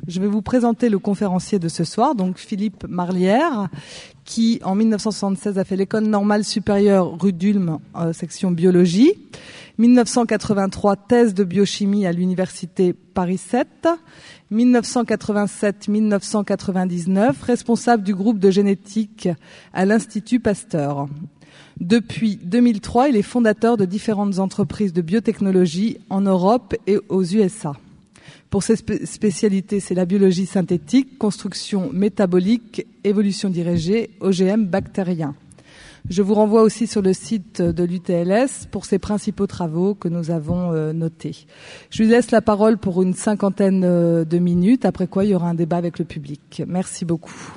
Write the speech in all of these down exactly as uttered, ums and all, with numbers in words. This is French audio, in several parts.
Je vais vous présenter le conférencier de ce soir, donc Philippe Marlière, qui en mille neuf cent soixante-seize a fait l'école normale supérieure rue d'Ulm, euh, section biologie. mille neuf cent quatre-vingt-trois, thèse de biochimie à l'université Paris sept. mille neuf cent quatre-vingt-sept à mille neuf cent quatre-vingt-dix-neuf, responsable du groupe de génétique à l'Institut Pasteur. Depuis deux mille trois, il est fondateur de différentes entreprises de biotechnologie en Europe et aux U S A. Pour ses spécialités, c'est la biologie synthétique, construction métabolique, évolution dirigée, O G M bactérien. Je vous renvoie aussi sur le site de l'U T L S pour ses principaux travaux que nous avons euh, notés. Je lui laisse la parole pour une cinquantaine euh, de minutes, après quoi il y aura un débat avec le public. Merci beaucoup.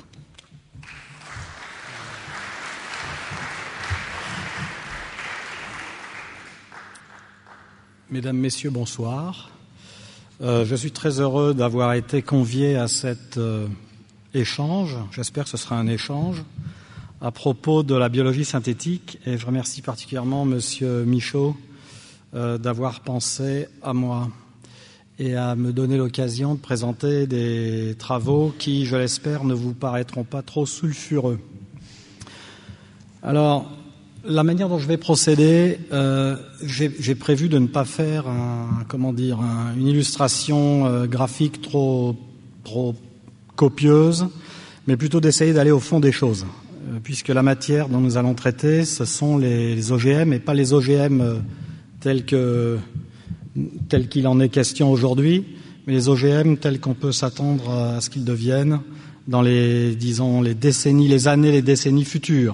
Mesdames, Messieurs, bonsoir. Euh, je suis très heureux d'avoir été convié à cet euh, échange. J'espère que ce sera un échange à propos de la biologie synthétique, et je remercie particulièrement Monsieur Michaud euh, d'avoir pensé à moi et à me donner l'occasion de présenter des travaux qui, je l'espère, ne vous paraîtront pas trop sulfureux. Alors, la manière dont je vais procéder, euh, j'ai, j'ai prévu de ne pas faire un, comment dire, un, une illustration euh, graphique trop, trop copieuse, mais plutôt d'essayer d'aller au fond des choses, euh, puisque la matière dont nous allons traiter, ce sont les, les O G M, et pas les O G M euh, tels que, tels qu'il en est question aujourd'hui, mais les O G M tels qu'on peut s'attendre à ce qu'ils deviennent dans les, disons, les décennies, les années, les décennies futures.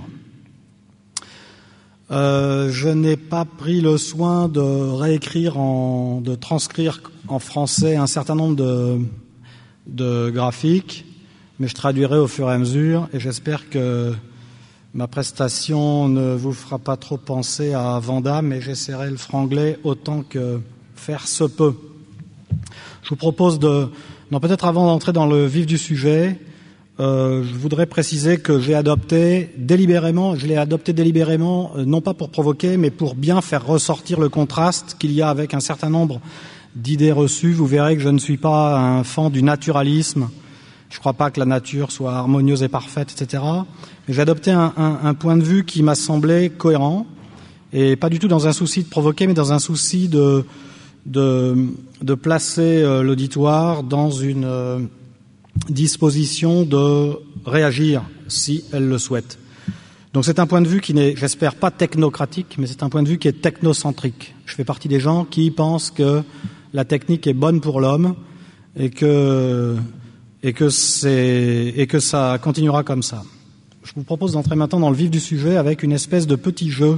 Euh, je n'ai pas pris le soin de réécrire, en, de transcrire en français un certain nombre de, de graphiques, mais je traduirai au fur et à mesure, et j'espère que ma prestation ne vous fera pas trop penser à Vanda, mais j'essaierai le franglais autant que faire se peut. Je vous propose de, non, peut-être avant d'entrer dans le vif du sujet, Euh, je voudrais préciser que j'ai adopté délibérément, je l'ai adopté délibérément, euh, non pas pour provoquer, mais pour bien faire ressortir le contraste qu'il y a avec un certain nombre d'idées reçues. Vous verrez que je ne suis pas un fan du naturalisme. Je ne crois pas que la nature soit harmonieuse et parfaite, et cetera. Mais j'ai adopté un, un, un point de vue qui m'a semblé cohérent, et pas du tout dans un souci de provoquer, mais dans un souci de, de, de placer euh, l'auditoire dans une euh, disposition de réagir si elle le souhaite. Donc c'est un point de vue qui n'est, j'espère, pas technocratique, mais c'est un point de vue qui est technocentrique. Je fais partie des gens qui pensent que la technique est bonne pour l'homme et que, et que, c'est, et que ça continuera comme ça. Je vous propose d'entrer maintenant dans le vif du sujet avec une espèce de petit jeu.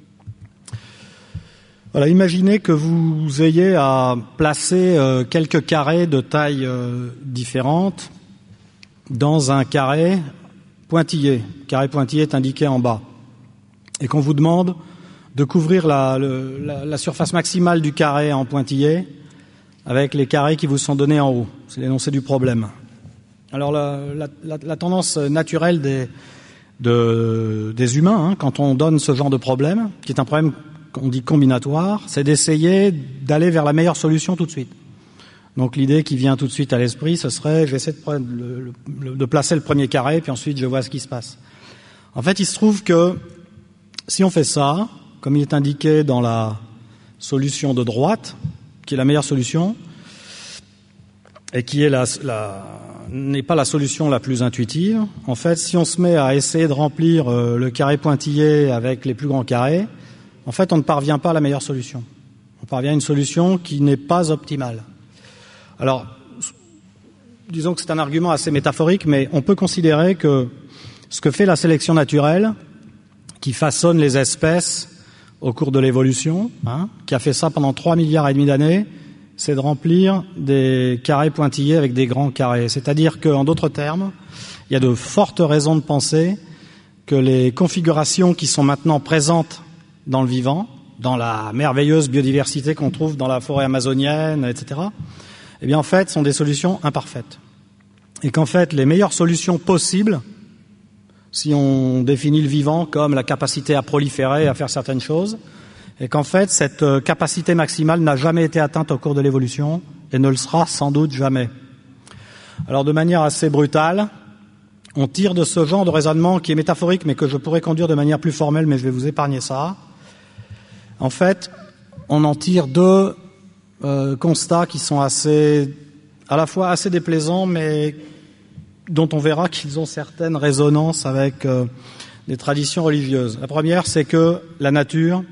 Voilà, imaginez que vous ayez à placer euh, quelques carrés de tailles euh, différentes dans un carré pointillé. Le carré pointillé est indiqué en bas. Et qu'on vous demande de couvrir la, le, la, la surface maximale du carré en pointillé avec les carrés qui vous sont donnés en haut. C'est l'énoncé du problème. Alors la, la, la, la tendance naturelle des, de, des humains, hein, quand on donne ce genre de problème, qui est un problème qu'on dit combinatoire, c'est d'essayer d'aller vers la meilleure solution tout de suite. Donc l'idée qui vient tout de suite à l'esprit, ce serait, je vais essayer de, prendre le, le, de placer le premier carré, puis ensuite je vois ce qui se passe. En fait, il se trouve que si on fait ça, comme il est indiqué dans la solution de droite, qui est la meilleure solution, et qui est la, la, n'est pas la solution la plus intuitive, en fait, si on se met à essayer de remplir euh, le carré pointillé avec les plus grands carrés, en fait, on ne parvient pas à la meilleure solution. On parvient à une solution qui n'est pas optimale. Alors, disons que c'est un argument assez métaphorique, mais on peut considérer que ce que fait la sélection naturelle, qui façonne les espèces au cours de l'évolution, hein, qui a fait ça pendant trois milliards et demi d'années, c'est de remplir des carrés pointillés avec des grands carrés. C'est-à-dire qu'en d'autres termes, il y a de fortes raisons de penser que les configurations qui sont maintenant présentes dans le vivant, dans la merveilleuse biodiversité qu'on trouve dans la forêt amazonienne, et cetera, eh bien, en fait, sont des solutions imparfaites. Et qu'en fait, les meilleures solutions possibles, si on définit le vivant comme la capacité à proliférer, à faire certaines choses, et qu'en fait, cette capacité maximale n'a jamais été atteinte au cours de l'évolution et ne le sera sans doute jamais. Alors de manière assez brutale, on tire de ce genre de raisonnement qui est métaphorique mais que je pourrais conduire de manière plus formelle, mais je vais vous épargner ça. En fait, on en tire deux euh, constats qui sont assez, à la fois assez déplaisants, mais dont on verra qu'ils ont certaines résonances avec euh, des traditions religieuses. La première, c'est que la nature,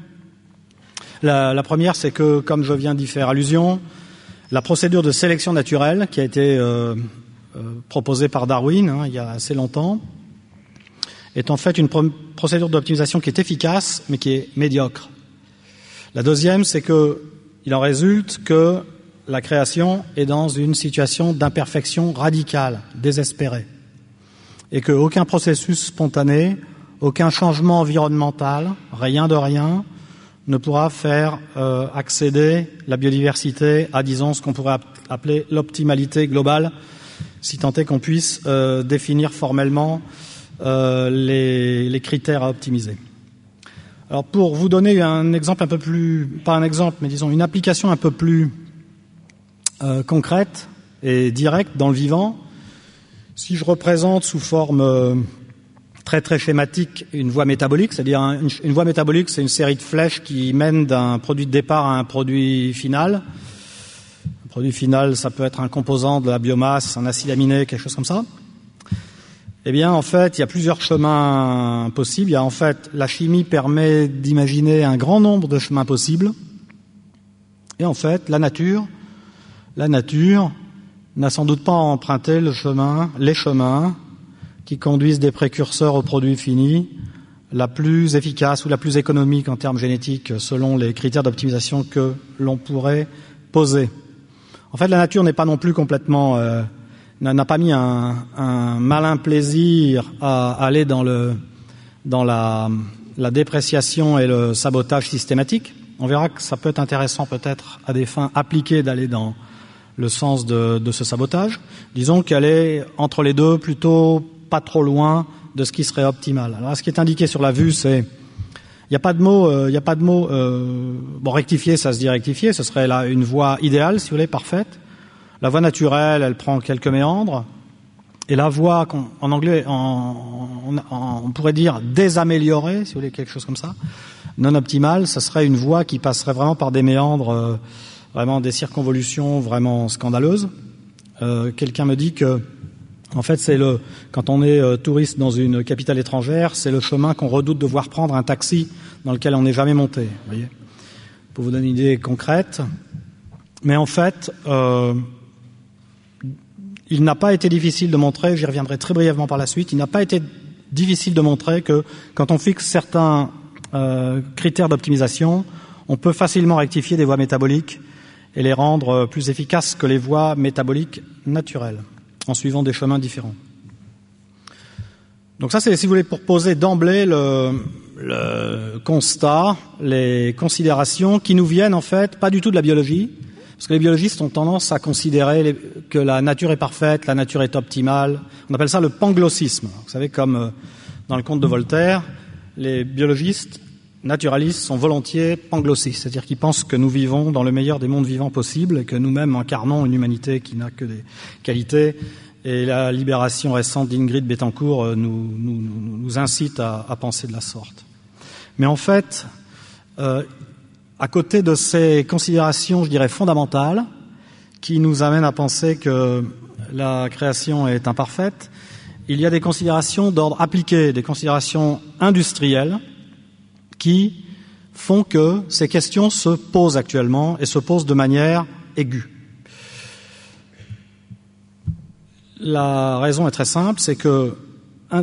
la, la première, c'est que, comme je viens d'y faire allusion, la procédure de sélection naturelle qui a été euh, euh, proposée par Darwin hein, il y a assez longtemps est en fait une pro- procédure d'optimisation qui est efficace, mais qui est médiocre. La deuxième, c'est que il en résulte que la création est dans une situation d'imperfection radicale, désespérée, et qu'aucun processus spontané, aucun changement environnemental, rien de rien, ne pourra faire euh, accéder la biodiversité à, disons, ce qu'on pourrait appeler l'optimalité globale, si tant est qu'on puisse euh, définir formellement euh, les, les critères à optimiser. Alors, pour vous donner un exemple un peu plus, pas un exemple, mais disons une application un peu plus euh, concrète et directe dans le vivant, si je représente sous forme euh, très très schématique une voie métabolique, c'est-à-dire un, une, une voie métabolique, c'est une série de flèches qui mènent d'un produit de départ à un produit final. Un produit final, ça peut être un composant de la biomasse, un acide aminé, quelque chose comme ça. Eh bien, en fait, il y a plusieurs chemins possibles. Il y a en fait, la chimie permet d'imaginer un grand nombre de chemins possibles. Et en fait, la nature, la nature n'a sans doute pas emprunté le chemin, les chemins qui conduisent des précurseurs au produit fini, la plus efficace ou la plus économique en termes génétiques selon les critères d'optimisation que l'on pourrait poser. En fait, la nature n'est pas non plus complètement, euh, n'a pas mis un, un malin plaisir à aller dans le, dans la, la dépréciation et le sabotage systématique. On verra que ça peut être intéressant peut-être à des fins appliquées d'aller dans le sens de, de ce sabotage. Disons qu'elle est entre les deux, plutôt pas trop loin de ce qui serait optimal. Alors, ce qui est indiqué sur la vue, c'est, il n'y a pas de mot, il euh, n'y a pas de mot, euh, bon, rectifier, ça se dit rectifier, ce serait là une voie idéale, si vous voulez, parfaite. La voie naturelle, elle prend quelques méandres, et la voie, en anglais, en, en, en, on pourrait dire désaméliorée, si vous voulez, quelque chose comme ça, non optimale, ça serait une voie qui passerait vraiment par des méandres, euh, vraiment des circonvolutions vraiment scandaleuses. Euh, quelqu'un me dit que en fait, c'est le, quand on est euh, touriste dans une capitale étrangère, c'est le chemin qu'on redoute de voir prendre un taxi dans lequel on n'est jamais monté. Vous voyez, pour vous donner une idée concrète. Mais en fait, euh, il n'a pas été difficile de montrer, j'y reviendrai très brièvement par la suite, il n'a pas été difficile de montrer que quand on fixe certains euh, critères d'optimisation, on peut facilement rectifier des voies métaboliques et les rendre plus efficaces que les voies métaboliques naturelles, en suivant des chemins différents. Donc ça, c'est, si vous voulez, pour poser d'emblée le, le constat, les considérations qui nous viennent, en fait, pas du tout de la biologie, parce que les biologistes ont tendance à considérer les, que la nature est parfaite, la nature est optimale. On appelle ça le panglossisme. Vous savez, comme dans le conte de Voltaire, les biologistes naturalistes sont volontiers panglossistes, c'est-à-dire qu'ils pensent que nous vivons dans le meilleur des mondes vivants possibles et que nous-mêmes incarnons une humanité qui n'a que des qualités. Et la libération récente d'Ingrid Betancourt nous, nous, nous incite à, à penser de la sorte. Mais en fait, euh, à côté de ces considérations, je dirais, fondamentales, qui nous amènent à penser que la création est imparfaite, il y a des considérations d'ordre appliqué, des considérations industrielles, qui font que ces questions se posent actuellement et se posent de manière aiguë. La raison est très simple, c'est que, euh,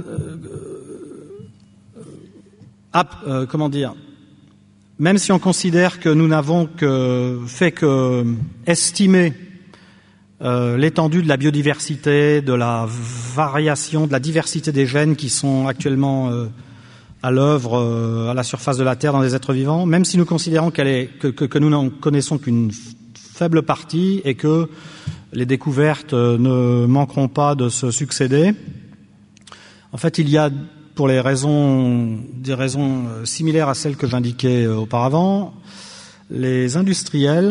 euh, euh, comment dire, même si on considère que nous n'avons que fait que estimer euh, l'étendue de la biodiversité, de la variation, de la diversité des gènes qui sont actuellement euh, à l'œuvre euh, à la surface de la Terre dans les êtres vivants, même si nous considérons qu'elle est, que, que, que nous n'en connaissons qu'une faible partie et que les découvertes euh, ne manqueront pas de se succéder, en fait, il y a, pour les raisons, des raisons similaires à celles que j'indiquais euh, auparavant, les industriels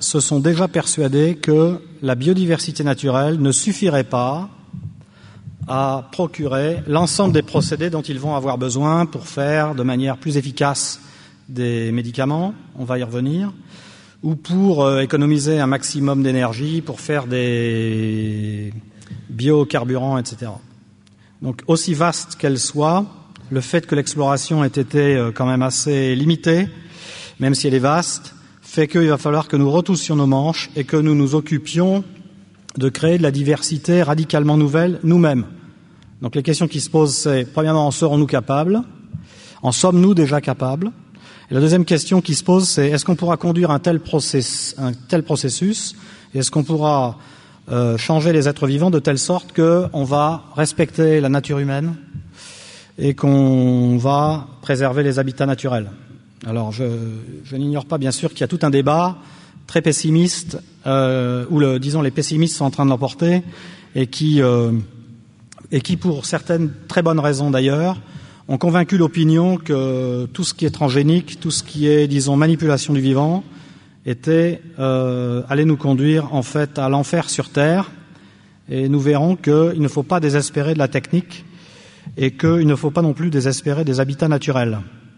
se sont déjà persuadés que la biodiversité naturelle ne suffirait pas à procurer l'ensemble des procédés dont ils vont avoir besoin pour faire de manière plus efficace des médicaments, on va y revenir, ou pour euh, économiser un maximum d'énergie, pour faire des biocarburants, et cetera. Donc, aussi vaste qu'elle soit, le fait que l'exploration ait été euh, quand même assez limitée, même si elle est vaste, fait qu'il va falloir que nous retoussions nos manches et que nous nous occupions de créer de la diversité radicalement nouvelle nous-mêmes. Donc les questions qui se posent, c'est, premièrement, en serons-nous capables? En sommes-nous déjà capables? Et la deuxième question qui se pose, c'est est-ce qu'on pourra conduire un tel, process, un tel processus? Et est-ce qu'on pourra euh, changer les êtres vivants de telle sorte qu'on va respecter la nature humaine et qu'on va préserver les habitats naturels? Alors, je, je n'ignore pas, bien sûr, qu'il y a tout un débat très pessimiste, euh, où, le, disons, les pessimistes sont en train de l'emporter, et qui, euh, et qui, pour certaines très bonnes raisons d'ailleurs, ont convaincu l'opinion que tout ce qui est transgénique, tout ce qui est, disons, manipulation du vivant, était, euh, allait nous conduire, en fait, à l'enfer sur Terre, et nous verrons qu'il ne faut pas désespérer de la technique, et qu'il ne faut pas non plus désespérer des habitats naturels.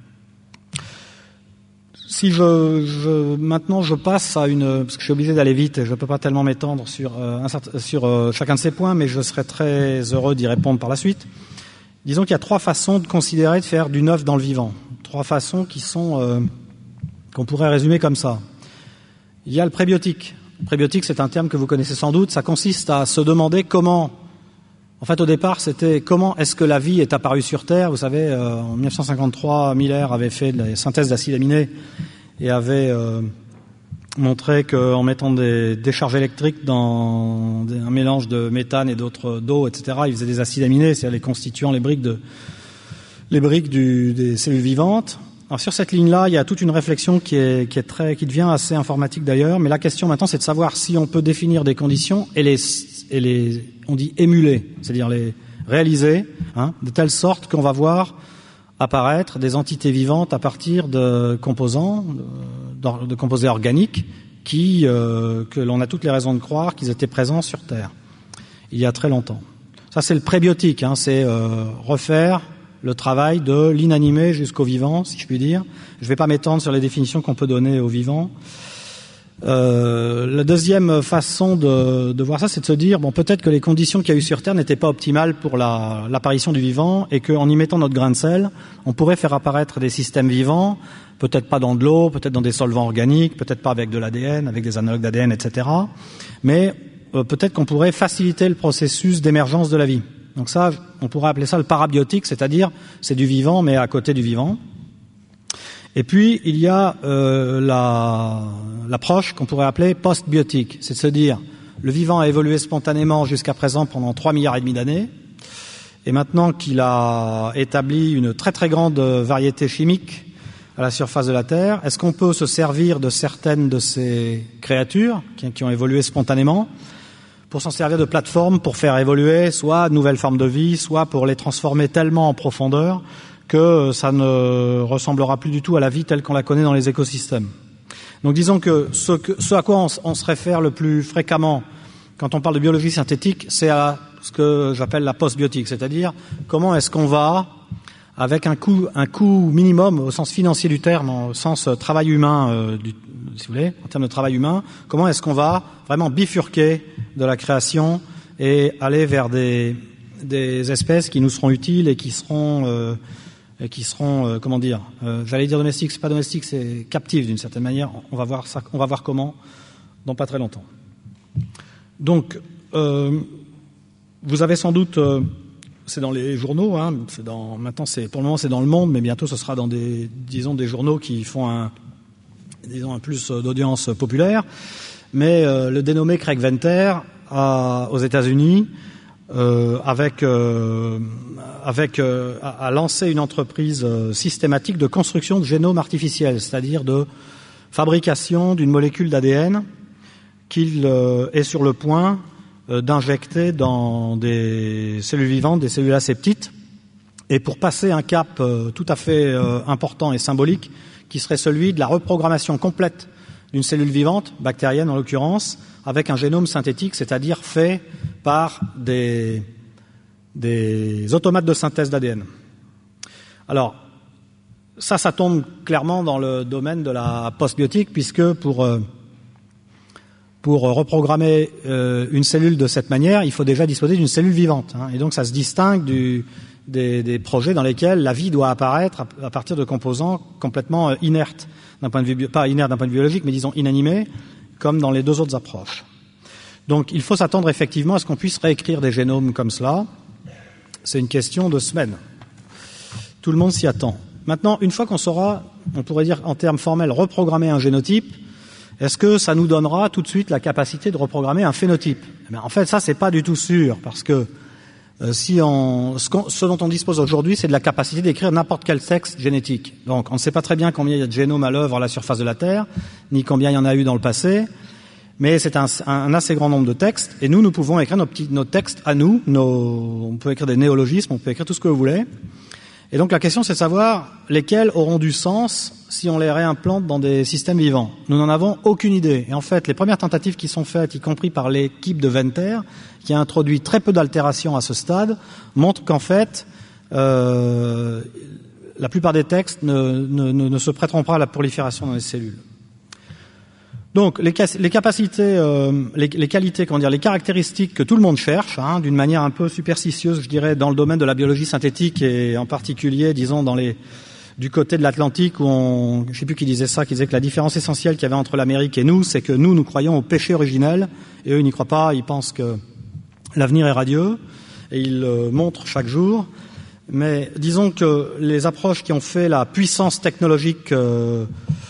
Si je, je maintenant je passe à une, parce que je suis obligé d'aller vite et je ne peux pas tellement m'étendre sur, euh, un certain, sur euh, chacun de ces points, mais je serai très heureux d'y répondre par la suite. Disons qu'il y a trois façons de considérer, de faire du neuf dans le vivant. Trois façons qui sont, euh, qu'on pourrait résumer comme ça. Il y a le prébiotique. Le prébiotique, c'est un terme que vous connaissez sans doute. Ça consiste à se demander comment, en fait au départ c'était comment est-ce que la vie est apparue sur Terre. Vous savez, euh, en mille neuf cent cinquante-trois, Miller avait fait de la synthèse d'acides aminés et avait euh, montré qu'en mettant des décharges électriques dans un mélange de méthane et d'autres d'eau, et cetera, il faisait des acides aminés, c'est-à-dire les constituants, les briques de les briques du, des cellules vivantes. Alors sur cette ligne-là, il y a toute une réflexion qui est qui est très qui devient assez informatique d'ailleurs, mais la question maintenant c'est de savoir si on peut définir des conditions et les et les on dit émuler, c'est-à-dire les réaliser, hein, de telle sorte qu'on va voir apparaître des entités vivantes à partir de composants, de, de composés organiques, qui euh, que l'on a toutes les raisons de croire qu'ils étaient présents sur Terre il y a très longtemps. Ça, c'est le prébiotique, hein, c'est euh, refaire le travail de l'inanimé jusqu'au vivant, si je puis dire. Je ne vais pas m'étendre sur les définitions qu'on peut donner au vivant. Euh, la deuxième façon de, de voir ça, c'est de se dire bon, peut-être que les conditions qu'il y a eu sur Terre n'étaient pas optimales pour la, l'apparition du vivant, et qu'en y mettant notre grain de sel, on pourrait faire apparaître des systèmes vivants, peut-être pas dans de l'eau, peut-être dans des solvants organiques, peut-être pas avec de l'A D N, avec des analogues d'A D N, et cetera. Mais euh, peut-être qu'on pourrait faciliter le processus d'émergence de la vie. Donc ça, on pourrait appeler ça le parabiotique, c'est-à-dire c'est du vivant, mais à côté du vivant. Et puis, il y a euh, la, l'approche qu'on pourrait appeler post-biotique, c'est de se dire le vivant a évolué spontanément jusqu'à présent pendant trois milliards et demi d'années, et maintenant qu'il a établi une très très grande variété chimique à la surface de la Terre, est-ce qu'on peut se servir de certaines de ces créatures qui, qui ont évolué spontanément pour s'en servir de plateforme pour faire évoluer soit de nouvelles formes de vie, soit pour les transformer tellement en profondeur que ça ne ressemblera plus du tout à la vie telle qu'on la connaît dans les écosystèmes. Donc disons que ce, que, ce à quoi on, on se réfère le plus fréquemment quand on parle de biologie synthétique, c'est à ce que j'appelle la post-biotique, c'est-à-dire comment est-ce qu'on va, avec un coût, un coût minimum au sens financier du terme, au sens travail humain, euh, du, si vous voulez, en termes de travail humain, comment est-ce qu'on va vraiment bifurquer de la création et aller vers des, des espèces qui nous seront utiles et qui seront... Euh, et qui seront, euh, comment dire, euh, j'allais dire domestiques, c'est pas domestique, c'est captif d'une certaine manière. On va voir ça, on va voir comment dans pas très longtemps. Donc, euh, vous avez sans doute, euh, c'est dans les journaux, hein, c'est dans, maintenant c'est pour le moment c'est dans Le Monde, mais bientôt ce sera dans des, disons, des journaux qui font un, disons, un plus d'audience populaire. Mais euh, le dénommé Craig Venter a, aux États-Unis. Euh, avec, euh, avec euh, a, a lancé une entreprise euh, systématique de construction de génome artificiel, c'est-à-dire de fabrication d'une molécule d'A D N qu'il euh, est sur le point euh, d'injecter dans des cellules vivantes, des cellules assez petites, et pour passer un cap euh, tout à fait euh, important et symbolique, qui serait celui de la reprogrammation complète d'une cellule vivante, bactérienne en l'occurrence, avec un génome synthétique, c'est-à-dire fait par des, des automates de synthèse d'A D N. Alors, ça, ça tombe clairement dans le domaine de la postbiotique, puisque pour, euh, pour reprogrammer euh, une cellule de cette manière, il faut déjà disposer d'une cellule vivante. Hein, et donc, ça se distingue du, des, des projets dans lesquels la vie doit apparaître à, à partir de composants complètement euh, inertes, d'un point de vue, pas inertes d'un point de vue biologique, mais disons inanimés, comme dans les deux autres approches. Donc, il faut s'attendre effectivement à ce qu'on puisse réécrire des génomes comme cela. C'est une question de semaines. Tout le monde s'y attend. Maintenant, une fois qu'on saura, on pourrait dire en termes formels, reprogrammer un génotype, est-ce que ça nous donnera tout de suite la capacité de reprogrammer un phénotype ? Eh bien, en fait, ça, c'est pas du tout sûr, parce que euh, si on, ce, qu'on, ce dont on dispose aujourd'hui, c'est de la capacité d'écrire n'importe quel texte génétique. Donc, on ne sait pas très bien combien il y a de génomes à l'œuvre à la surface de la Terre, ni combien il y en a eu dans le passé, mais c'est un, un assez grand nombre de textes, et nous, nous pouvons écrire nos petits, nos textes à nous, nos, on peut écrire des néologismes, on peut écrire tout ce que vous voulez. Et donc la question, c'est de savoir lesquels auront du sens si on les réimplante dans des systèmes vivants. Nous n'en avons aucune idée. Et en fait, les premières tentatives qui sont faites, y compris par l'équipe de Venter, qui a introduit très peu d'altérations à ce stade, montrent qu'en fait, euh, la plupart des textes ne, ne, ne, ne se prêteront pas à la prolifération dans les cellules. Donc, les, les capacités, euh, les, les qualités, comment dire, les caractéristiques que tout le monde cherche, hein, d'une manière un peu superstitieuse, je dirais, dans le domaine de la biologie synthétique et en particulier, disons, dans les, du côté de l'Atlantique où on, je sais plus qui disait ça, qui disait que la différence essentielle qu'il y avait entre l'Amérique et nous, c'est que nous, nous croyons au péché originel et eux, ils n'y croient pas, ils pensent que l'avenir est radieux et ils le montrent chaque jour. Mais disons que les approches qui ont fait la puissance technologique euh,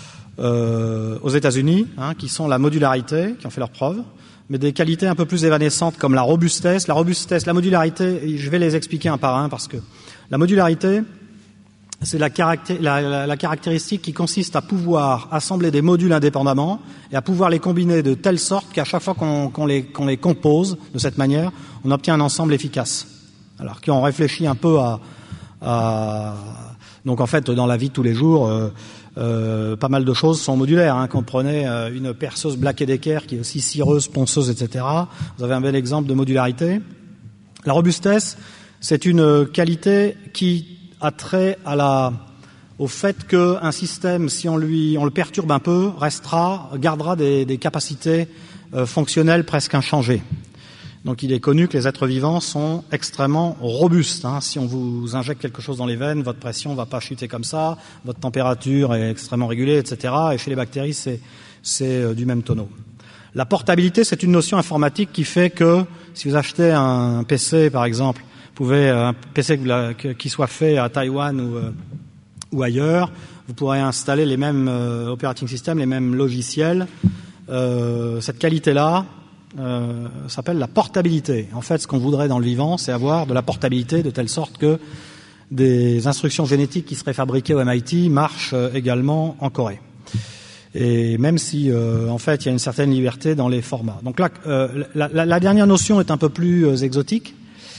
Euh, aux États-Unis, hein, qui sont la modularité, qui ont fait leurs preuves, mais des qualités un peu plus évanescentes comme la robustesse. La robustesse, la modularité, je vais les expliquer un par un parce que la modularité, c'est la, caracté- la, la, la caractéristique qui consiste à pouvoir assembler des modules indépendamment et à pouvoir les combiner de telle sorte qu'à chaque fois qu'on, qu'on, les, qu'on les compose de cette manière, on obtient un ensemble efficace. Alors qu'on réfléchit un peu à, à... Donc en fait, dans la vie de tous les jours, euh, Euh, pas mal de choses sont modulaires. Hein. Quand vous prenez euh, une perceuse Black et Decker qui est aussi cireuse, ponceuse, et cetera, vous avez un bel exemple de modularité. La robustesse, c'est une qualité qui a trait à la, au fait qu'un système, si on lui, on le perturbe un peu, restera, gardera des, des capacités euh, fonctionnelles presque inchangées. Donc il est connu que les êtres vivants sont extrêmement robustes. Hein. Si on vous injecte quelque chose dans les veines, votre pression ne va pas chuter comme ça, votre température est extrêmement régulée, et cetera. Et chez les bactéries, c'est, c'est euh, du même tonneau. La portabilité, c'est une notion informatique qui fait que si vous achetez un P C, par exemple, vous pouvez un P C qui soit fait à Taïwan ou, euh, ou ailleurs, vous pourrez installer les mêmes euh, operating systems, les mêmes logiciels. Euh, cette qualité-là, Euh, s'appelle la portabilité. En fait, ce qu'on voudrait dans le vivant, c'est avoir de la portabilité de telle sorte que des instructions génétiques qui seraient fabriquées au M I T marchent euh, également en Corée. Et même si, euh, en fait, il y a une certaine liberté dans les formats. Donc là, euh, la, la, la dernière notion est un peu plus euh, exotique.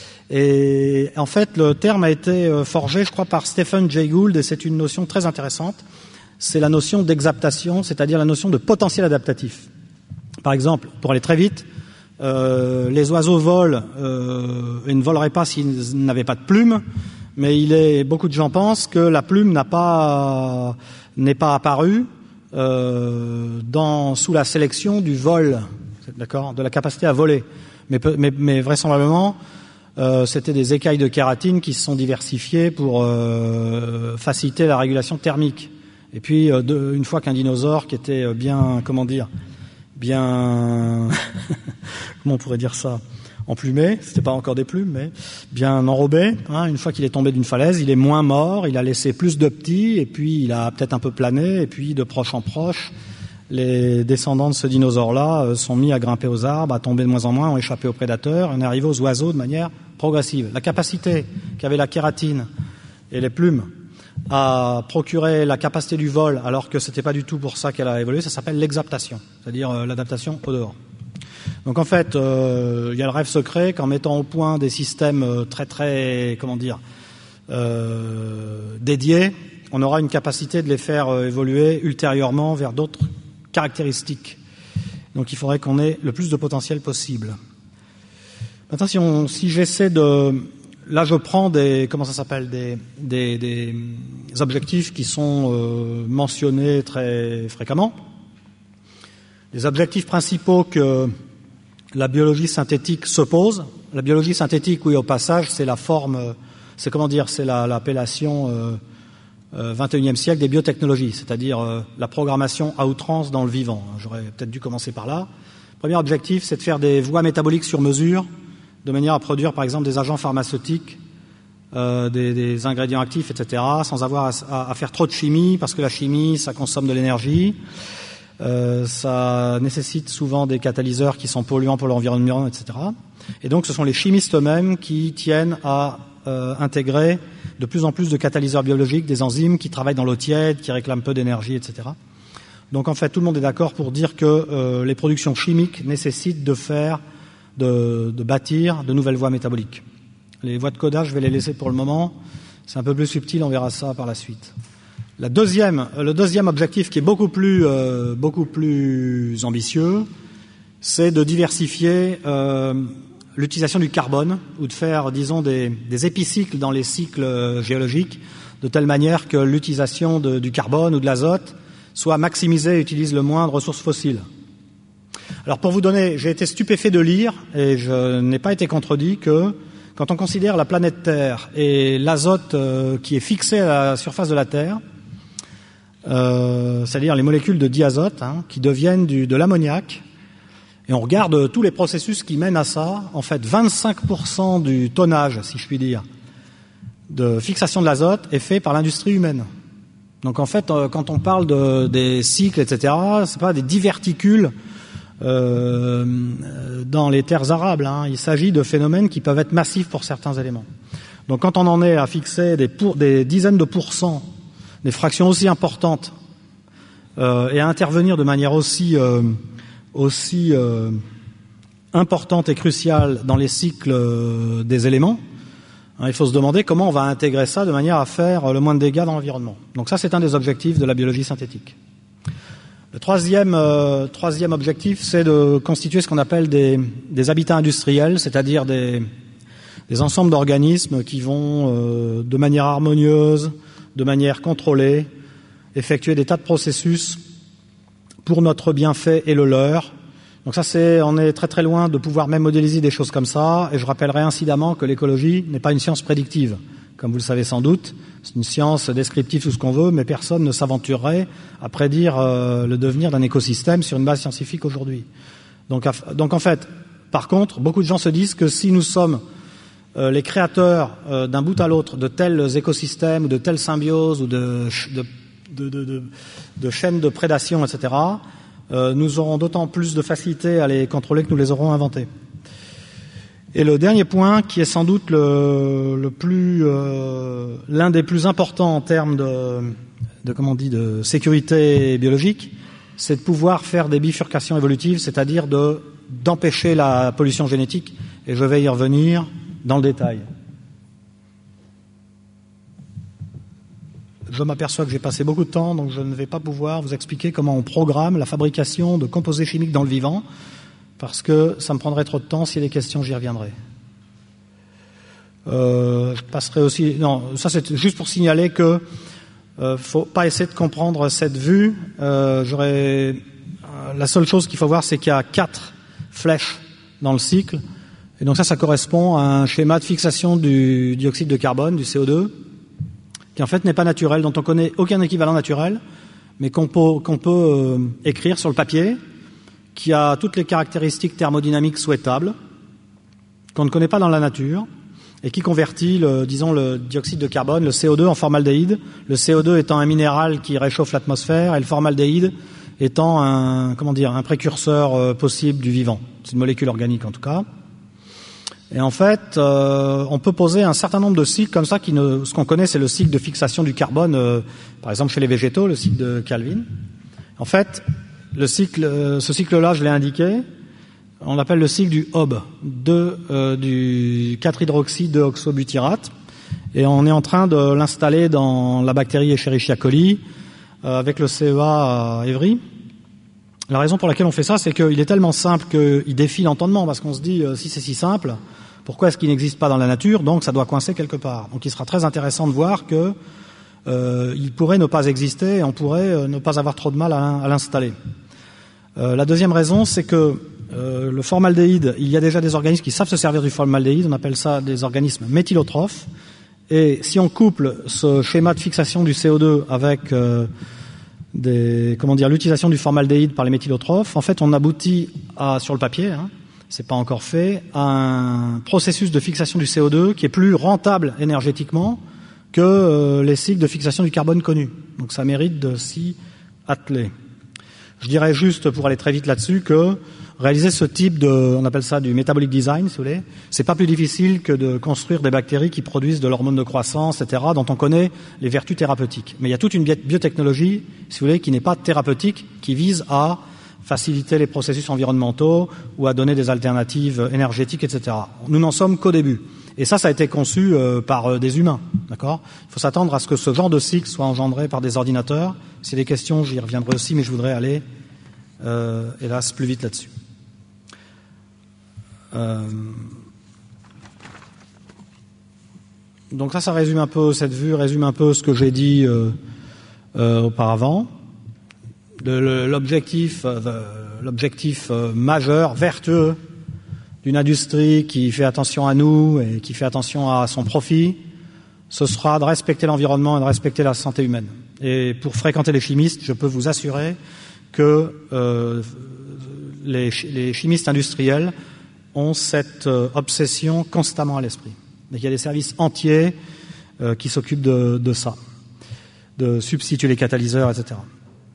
Et en fait, le terme a été euh, forgé, je crois, par Stephen Jay Gould, et c'est une notion très intéressante. C'est la notion d'exaptation, c'est-à-dire la notion de potentiel adaptatif. Par exemple, pour aller très vite, euh, les oiseaux volent euh, et ne voleraient pas s'ils n'avaient pas de plumes, mais il est, beaucoup de gens pensent que la plume n'a pas, n'est pas apparue euh, dans, sous la sélection du vol, d'accord, de la capacité à voler. Mais, mais, mais vraisemblablement, euh, c'était des écailles de kératine qui se sont diversifiées pour euh, faciliter la régulation thermique. Et puis, euh, de, une fois qu'un dinosaure qui était bien, comment dire, bien, comment on pourrait dire ça, emplumé, c'était pas encore des plumes, mais bien enrobé, hein, une fois qu'il est tombé d'une falaise, il est moins mort, il a laissé plus de petits, et puis il a peut-être un peu plané, et puis de proche en proche, les descendants de ce dinosaure-là euh, sont mis à grimper aux arbres, à tomber de moins en moins, ont échappé aux prédateurs, et on est arrivé aux oiseaux de manière progressive. La capacité qu'avait la kératine et les plumes à procurer la capacité du vol, alors que c'était pas du tout pour ça qu'elle a évolué, ça s'appelle l'exaptation, c'est-à-dire euh, l'adaptation au dehors. Donc en fait, euh, il y a le rêve secret qu'en mettant au point des systèmes euh, très très, comment dire, euh, dédiés, on aura une capacité de les faire euh, évoluer ultérieurement vers d'autres caractéristiques. Donc il faudrait qu'on ait le plus de potentiel possible. Maintenant, si, on, si j'essaie de... Là, je prends des... Comment ça s'appelle des, des, des objectifs qui sont euh, mentionnés très fréquemment. Les objectifs principaux que la biologie synthétique se pose. La biologie synthétique, oui, au passage, c'est la forme... C'est comment dire, c'est la, l'appellation euh, euh, vingt et unième siècle des biotechnologies, c'est-à-dire euh, la programmation à outrance dans le vivant. J'aurais peut-être dû commencer par là. Premier objectif, c'est de faire des voies métaboliques sur mesure, de manière à produire, par exemple, des agents pharmaceutiques, euh, des, des ingrédients actifs, et cetera, sans avoir à, à faire trop de chimie, parce que la chimie, ça consomme de l'énergie, euh, ça nécessite souvent des catalyseurs qui sont polluants pour l'environnement, et cetera. Et donc, ce sont les chimistes eux-mêmes qui tiennent à Euh, intégrer de plus en plus de catalyseurs biologiques, des enzymes qui travaillent dans l'eau tiède, qui réclament peu d'énergie, et cetera. Donc en fait, tout le monde est d'accord pour dire que euh, les productions chimiques nécessitent de faire, de, de bâtir de nouvelles voies métaboliques. Les voies de codage, je vais les laisser pour le moment. C'est un peu plus subtil, on verra ça par la suite. La deuxième, le deuxième objectif, qui est beaucoup plus, euh, beaucoup plus ambitieux, c'est de diversifier euh, l'utilisation du carbone, ou de faire, disons, des, des épicycles dans les cycles géologiques, de telle manière que l'utilisation de, du carbone ou de l'azote soit maximisée et utilise le moins de ressources fossiles. Alors pour vous donner, j'ai été stupéfait de lire, et je n'ai pas été contredit, que quand on considère la planète Terre et l'azote euh, qui est fixé à la surface de la Terre, euh, c'est-à-dire les molécules de diazote, hein, qui deviennent du, de l'ammoniac, et on regarde tous les processus qui mènent à ça, en fait, vingt-cinq pour cent du tonnage, si je puis dire, de fixation de l'azote est fait par l'industrie humaine. Donc en fait, quand on parle de, des cycles, et cetera, c'est pas des diverticules euh, dans les terres arables. Hein. Il s'agit de phénomènes qui peuvent être massifs pour certains éléments. Donc quand on en est à fixer des, pour, des dizaines de pourcents, des fractions aussi importantes, euh, et à intervenir de manière aussi... Euh, aussi euh, importante et cruciale dans les cycles euh, des éléments, hein, il faut se demander comment on va intégrer ça de manière à faire le moins de dégâts dans l'environnement. Donc ça, c'est un des objectifs de la biologie synthétique. Le troisième, euh, troisième objectif, c'est de constituer ce qu'on appelle des, des habitats industriels, c'est-à-dire des, des ensembles d'organismes qui vont, euh, de manière harmonieuse, de manière contrôlée, effectuer des tas de processus pour notre bienfait et le leur. Donc ça, c'est, on est très très loin de pouvoir même modéliser des choses comme ça. Et je rappellerai incidemment que l'écologie n'est pas une science prédictive, comme vous le savez sans doute. C'est une science descriptive, tout ce qu'on veut, mais personne ne s'aventurerait à prédire euh, le devenir d'un écosystème sur une base scientifique aujourd'hui. Donc, donc en fait, par contre, beaucoup de gens se disent que si nous sommes euh, les créateurs euh, d'un bout à l'autre de tels écosystèmes, ou de telles symbioses, ou de, de De, de, de, de chaînes de prédation, et cetera, euh, nous aurons d'autant plus de facilité à les contrôler que nous les aurons inventés. Et le dernier point, qui est sans doute le, le plus, euh, l'un des plus importants en termes de, de, comment on dit, de sécurité biologique, c'est de pouvoir faire des bifurcations évolutives, c'est-à-dire de, d'empêcher la pollution génétique, et je vais y revenir dans le détail. Je m'aperçois que j'ai passé beaucoup de temps, donc je ne vais pas pouvoir vous expliquer comment on programme la fabrication de composés chimiques dans le vivant, parce que ça me prendrait trop de temps. S'il y a des questions, j'y reviendrai. Euh, je passerai aussi... Non, ça c'est juste pour signaler que euh, faut pas essayer de comprendre cette vue. Euh, j'aurais... La seule chose qu'il faut voir, c'est qu'il y a quatre flèches dans le cycle, et donc ça, ça correspond à un schéma de fixation du dioxyde de carbone, du C O deux, qui en fait n'est pas naturel, dont on connaît aucun équivalent naturel, mais qu'on peut, qu'on peut euh, écrire sur le papier, qui a toutes les caractéristiques thermodynamiques souhaitables, qu'on ne connaît pas dans la nature, et qui convertit, le, disons, le dioxyde de carbone, le C O deux, en formaldéhyde, le C O deux étant un minéral qui réchauffe l'atmosphère, et le formaldéhyde étant un, comment dire, un précurseur euh, possible du vivant. C'est une molécule organique en tout cas. Et en fait, euh, on peut poser un certain nombre de cycles comme ça. Qui ne, ce qu'on connaît, c'est le cycle de fixation du carbone, euh, par exemple chez les végétaux, le cycle de Calvin. En fait, le cycle, euh, ce cycle-là, je l'ai indiqué, on l'appelle le cycle du Hobbes, de, euh, du quatre hydroxy deux oxobutyrate. Et on est en train de l'installer dans la bactérie Escherichia coli, euh, avec le C E A à Évry. La raison pour laquelle on fait ça, c'est qu'il est tellement simple qu'il défie l'entendement, parce qu'on se dit, euh, si c'est si simple, pourquoi est-ce qu'il n'existe pas dans la nature? Donc ça doit coincer quelque part. Donc il sera très intéressant de voir que euh, il pourrait ne pas exister et on pourrait euh, ne pas avoir trop de mal à, à l'installer. Euh, la deuxième raison, c'est que euh, le formaldéhyde, il y a déjà des organismes qui savent se servir du formaldéhyde, on appelle ça des organismes méthylotrophes. Et si on couple ce schéma de fixation du C O deux avec euh, des, comment dire, l'utilisation du formaldéhyde par les méthylotrophes, en fait, on aboutit à, sur le papier, hein, c'est pas encore fait, à un processus de fixation du C O deux qui est plus rentable énergétiquement que euh, les cycles de fixation du carbone connus. Donc ça mérite de s'y atteler. Je dirais juste, pour aller très vite là-dessus, que réaliser ce type de, on appelle ça du metabolic design, si vous voulez, c'est pas plus difficile que de construire des bactéries qui produisent de l'hormone de croissance, et cetera, dont on connaît les vertus thérapeutiques. Mais il y a toute une biotechnologie, si vous voulez, qui n'est pas thérapeutique, qui vise à faciliter les processus environnementaux ou à donner des alternatives énergétiques, et cetera. Nous n'en sommes qu'au début. Et ça, ça a été conçu euh, par euh, des humains, d'accord ? Il faut s'attendre à ce que ce genre de cycle soit engendré par des ordinateurs. Si y a des questions, j'y reviendrai aussi, mais je voudrais aller, euh, hélas, plus vite là-dessus. Euh... Donc ça, ça résume un peu, cette vue résume un peu ce que j'ai dit euh, euh, auparavant. Le, l'objectif, euh, l'objectif euh, majeur, vertueux d'une industrie qui fait attention à nous et qui fait attention à son profit, ce sera de respecter l'environnement et de respecter la santé humaine. Et pour fréquenter les chimistes, je peux vous assurer que euh, les, les chimistes industriels ont cette euh, obsession constamment à l'esprit. Donc, il y a des services entiers euh, qui s'occupent de, de ça, de substituer les catalyseurs, et cetera.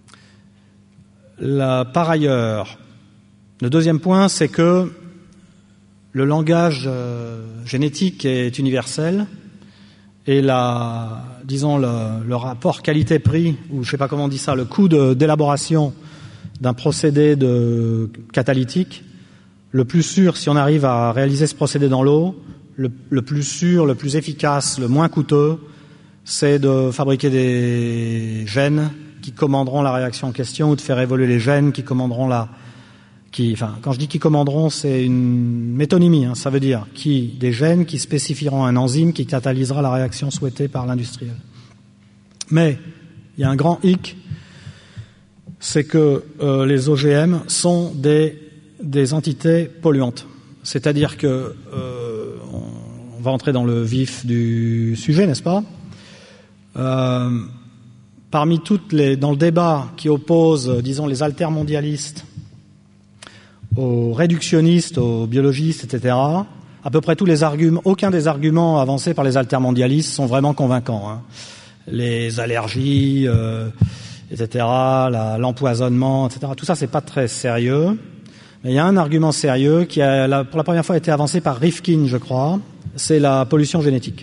La, par ailleurs, le deuxième point, c'est que le langage euh, génétique est universel et la, disons le, le rapport qualité-prix, ou je sais pas comment on dit ça, le coût de, d'élaboration d'un procédé de catalytique, le plus sûr, si on arrive à réaliser ce procédé dans l'eau, le, le plus sûr, le plus efficace, le moins coûteux, c'est de fabriquer des gènes qui commanderont la réaction en question ou de faire évoluer les gènes qui commanderont la... Qui, enfin, quand je dis qui commanderont, c'est une métonymie, hein, ça veut dire qui, des gènes qui spécifieront un enzyme qui catalysera la réaction souhaitée par l'industriel. Mais il y a un grand hic, c'est que euh, les O G M sont des, des entités polluantes. C'est-à-dire que euh, on va entrer dans le vif du sujet, n'est-ce pas ? euh, Parmi toutes les, dans le débat qui oppose, disons, les altermondialistes aux réductionnistes, aux biologistes, et cetera, à peu près tous les arguments, aucun des arguments avancés par les altermondialistes sont vraiment convaincants. Hein. Les allergies, euh, et cetera, la, l'empoisonnement, et cetera, tout ça, c'est pas très sérieux. Mais il y a un argument sérieux qui a, la, pour la première fois, été avancé par Rifkin, je crois, c'est la pollution génétique.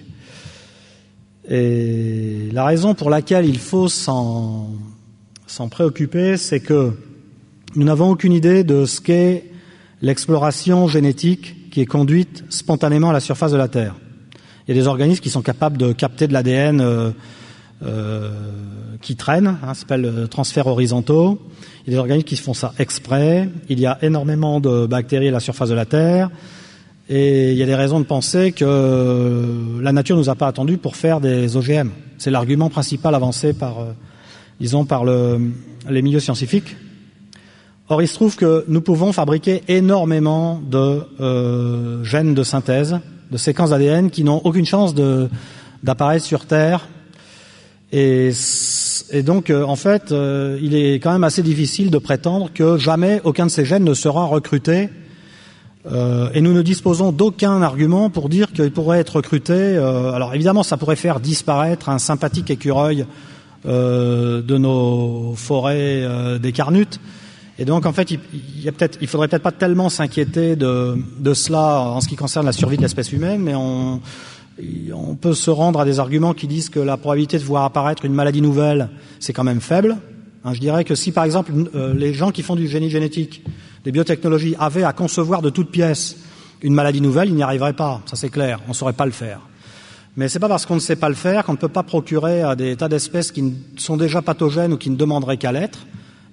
Et la raison pour laquelle il faut s'en, s'en préoccuper, c'est que nous n'avons aucune idée de ce qu'est l'exploration génétique qui est conduite spontanément à la surface de la Terre. Il y a des organismes qui sont capables de capter de l'A D N euh, euh, qui traîne, hein, ça s'appelle transferts horizontaux. Il y a des organismes qui font ça exprès. Il y a énormément de bactéries à la surface de la Terre. Et il y a des raisons de penser que la nature nous a pas attendus pour faire des O G M. C'est l'argument principal avancé par, euh, disons, par le, les milieux scientifiques. Or, il se trouve que nous pouvons fabriquer énormément de euh, gènes de synthèse, de séquences d'A D N qui n'ont aucune chance de, d'apparaître sur Terre. Et, et donc, euh, en fait, euh, il est quand même assez difficile de prétendre que jamais aucun de ces gènes ne sera recruté. Euh, et nous ne disposons d'aucun argument pour dire qu'il pourrait être recruté. Euh, alors, évidemment, ça pourrait faire disparaître un sympathique écureuil euh, de nos forêts euh, des Carnutes. Et donc, en fait, il, il, y a peut-être, il faudrait peut-être pas tellement s'inquiéter de, de cela en ce qui concerne la survie de l'espèce humaine, mais on, on peut se rendre à des arguments qui disent que la probabilité de voir apparaître une maladie nouvelle, c'est quand même faible. Hein, je dirais que si, par exemple, euh, les gens qui font du génie génétique, des biotechnologies, avaient à concevoir de toutes pièces une maladie nouvelle, ils n'y arriveraient pas. Ça, c'est clair. On ne saurait pas le faire. Mais c'est pas parce qu'on ne sait pas le faire qu'on ne peut pas procurer à des tas d'espèces qui sont déjà pathogènes ou qui ne demanderaient qu'à l'être,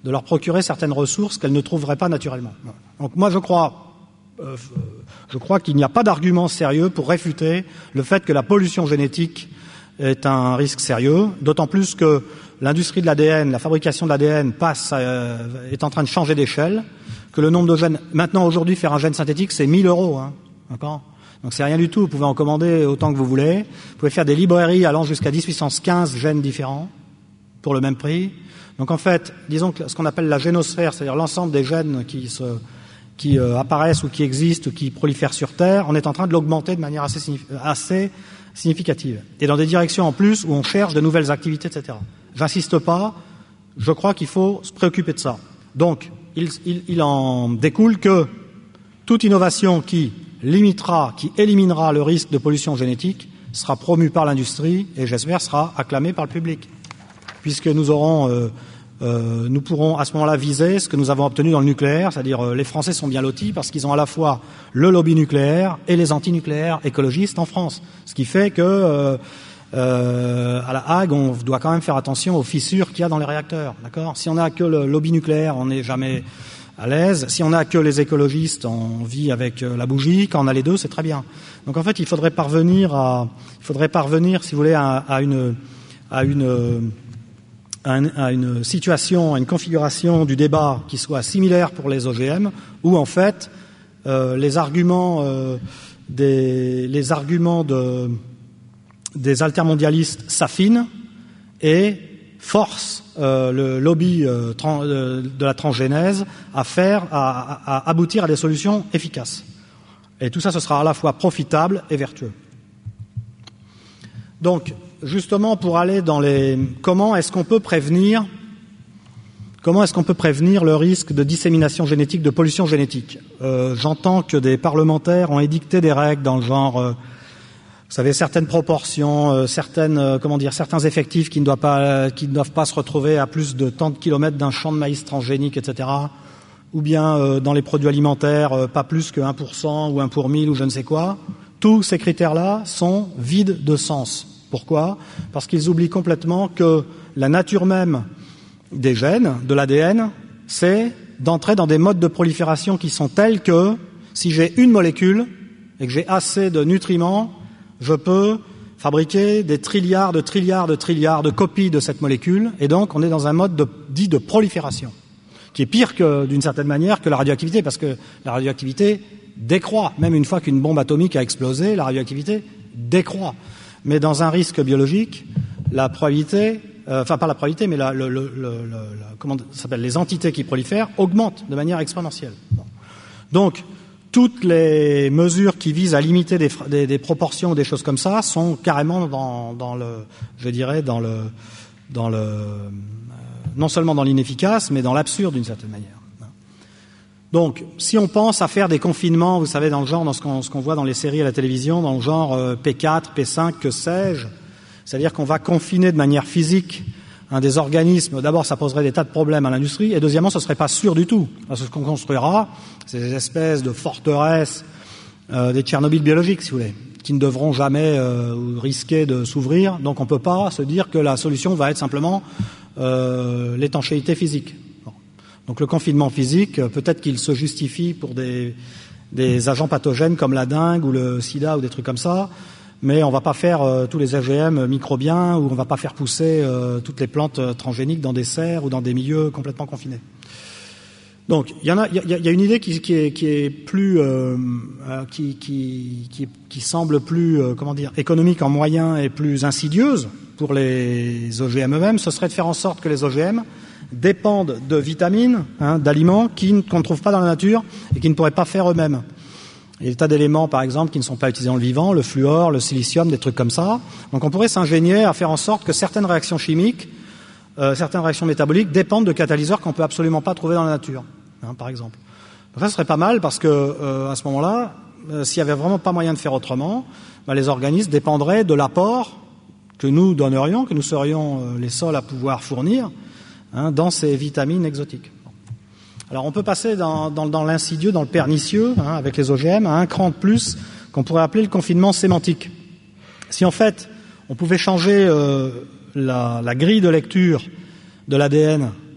de leur procurer certaines ressources qu'elles ne trouveraient pas naturellement. Donc moi je crois, euh, je crois qu'il n'y a pas d'argument sérieux pour réfuter le fait que la pollution génétique est un risque sérieux, d'autant plus que l'industrie de l'A D N, la fabrication de l'A D N passe, euh, est en train de changer d'échelle, que le nombre de gènes, maintenant aujourd'hui faire un gène synthétique c'est mille euros, hein, d'accord ? Donc c'est rien du tout, vous pouvez en commander autant que vous voulez, vous pouvez faire des librairies allant jusqu'à dix puissance quinze gènes différents pour le même prix. Donc en fait, disons que ce qu'on appelle la génosphère, c'est-à-dire l'ensemble des gènes qui se, qui euh, apparaissent ou qui existent ou qui prolifèrent sur Terre, on est en train de l'augmenter de manière assez, signif- assez significative. Et dans des directions en plus où on cherche de nouvelles activités, et cetera. J'insiste pas, je crois qu'il faut se préoccuper de ça. Donc, il, il, il en découle que toute innovation qui limitera, qui éliminera le risque de pollution génétique sera promue par l'industrie et j'espère sera acclamée par le public. Puisque nous aurons, euh, euh, nous pourrons à ce moment-là viser ce que nous avons obtenu dans le nucléaire, c'est-à-dire euh, les Français sont bien lotis parce qu'ils ont à la fois le lobby nucléaire et les antinucléaires écologistes en France. Ce qui fait que euh, euh, à la Hague, on doit quand même faire attention aux fissures qu'il y a dans les réacteurs. D'accord ? Si on n'a que le lobby nucléaire, on n'est jamais à l'aise. Si on n'a que les écologistes, on vit avec la bougie. Quand on a les deux, c'est très bien. Donc en fait, il faudrait parvenir à, il faudrait parvenir, si vous voulez, à, à une, à une à une situation, à une configuration du débat qui soit similaire pour les O G M, où en fait euh, les arguments, euh, des, les arguments de, des altermondialistes s'affinent et forcent euh, le lobby euh, tran, euh, de la transgénèse à faire, à, à, à aboutir à des solutions efficaces. Et tout ça, ce sera à la fois profitable et vertueux. Donc, justement, pour aller dans les... Comment est-ce qu'on peut prévenir... Comment est-ce qu'on peut prévenir le risque de dissémination génétique, de pollution génétique ? euh, J'entends que des parlementaires ont édicté des règles dans le genre... Euh, vous savez, certaines proportions, euh, certaines, euh, comment dire, certains effectifs qui ne doivent pas, euh, qui ne doivent pas se retrouver à plus de tant de kilomètres d'un champ de maïs transgénique, et cetera. Ou bien, euh, dans les produits alimentaires, euh, pas plus que un pour cent ou un pour mille ou je ne sais quoi. Tous ces critères-là sont vides de sens. Pourquoi ? Parce qu'ils oublient complètement que la nature même des gènes, de l'A D N, c'est d'entrer dans des modes de prolifération qui sont tels que si j'ai une molécule et que j'ai assez de nutriments, je peux fabriquer des trilliards de trilliards de trilliards de copies de cette molécule et donc on est dans un mode de, dit de prolifération qui est pire que, d'une certaine manière, que la radioactivité parce que la radioactivité décroît. Même une fois qu'une bombe atomique a explosé, la radioactivité décroît. Mais dans un risque biologique, la probabilité, euh, enfin pas la probabilité, mais la, le, le, le, le, comment ça s'appelle, les entités qui prolifèrent augmentent de manière exponentielle. Bon. Donc, toutes les mesures qui visent à limiter des, des, des proportions ou des choses comme ça sont carrément dans, dans le, je dirais, dans le, dans le, euh, non seulement dans l'inefficace, mais dans l'absurde d'une certaine manière. Donc, si on pense à faire des confinements, vous savez, dans le genre, dans ce qu'on, ce qu'on voit dans les séries à la télévision, dans le genre euh, P quatre, P cinq, que sais-je, c'est-à-dire qu'on va confiner de manière physique un des organismes. D'abord, ça poserait des tas de problèmes à l'industrie, et deuxièmement, ce serait pas sûr du tout, parce que ce qu'on construira, c'est des espèces de forteresses, euh, des Tchernobyl biologiques, si vous voulez, qui ne devront jamais euh, risquer de s'ouvrir. Donc, on peut pas se dire que la solution va être simplement euh, l'étanchéité physique. Donc le confinement physique, peut-être qu'il se justifie pour des, des agents pathogènes comme la dengue ou le sida ou des trucs comme ça, mais on ne va pas faire euh, tous les O G M microbiens ou on ne va pas faire pousser euh, toutes les plantes euh, transgéniques dans des serres ou dans des milieux complètement confinés. Donc il y en a, il y a, il y a une idée qui, qui, est, qui est plus, euh, qui, qui, qui, qui semble plus, euh, comment dire, économique en moyens et plus insidieuse pour les O G M eux-mêmes. Ce serait de faire en sorte que les O G M dépendent de vitamines, hein, d'aliments qui, qu'on ne trouve pas dans la nature et qui ne pourraient pas faire eux-mêmes. Il y a des tas d'éléments, par exemple, qui ne sont pas utilisés dans le vivant, le fluor, le silicium, des trucs comme ça. Donc on pourrait s'ingénier à faire en sorte que certaines réactions chimiques, euh, certaines réactions métaboliques dépendent de catalyseurs qu'on peut absolument pas trouver dans la nature, hein, par exemple. Donc ça serait pas mal parce que euh, à ce moment-là, euh, s'il y avait vraiment pas moyen de faire autrement, bah, les organismes dépendraient de l'apport que nous donnerions, que nous serions euh, les seuls à pouvoir fournir, hein, dans ces vitamines exotiques. Alors on peut passer dans, dans, dans l'insidieux, dans le pernicieux, hein, avec les O G M, à un cran de plus qu'on pourrait appeler le confinement sémantique. Si en fait on pouvait changer euh, la, la grille de lecture de l'A D N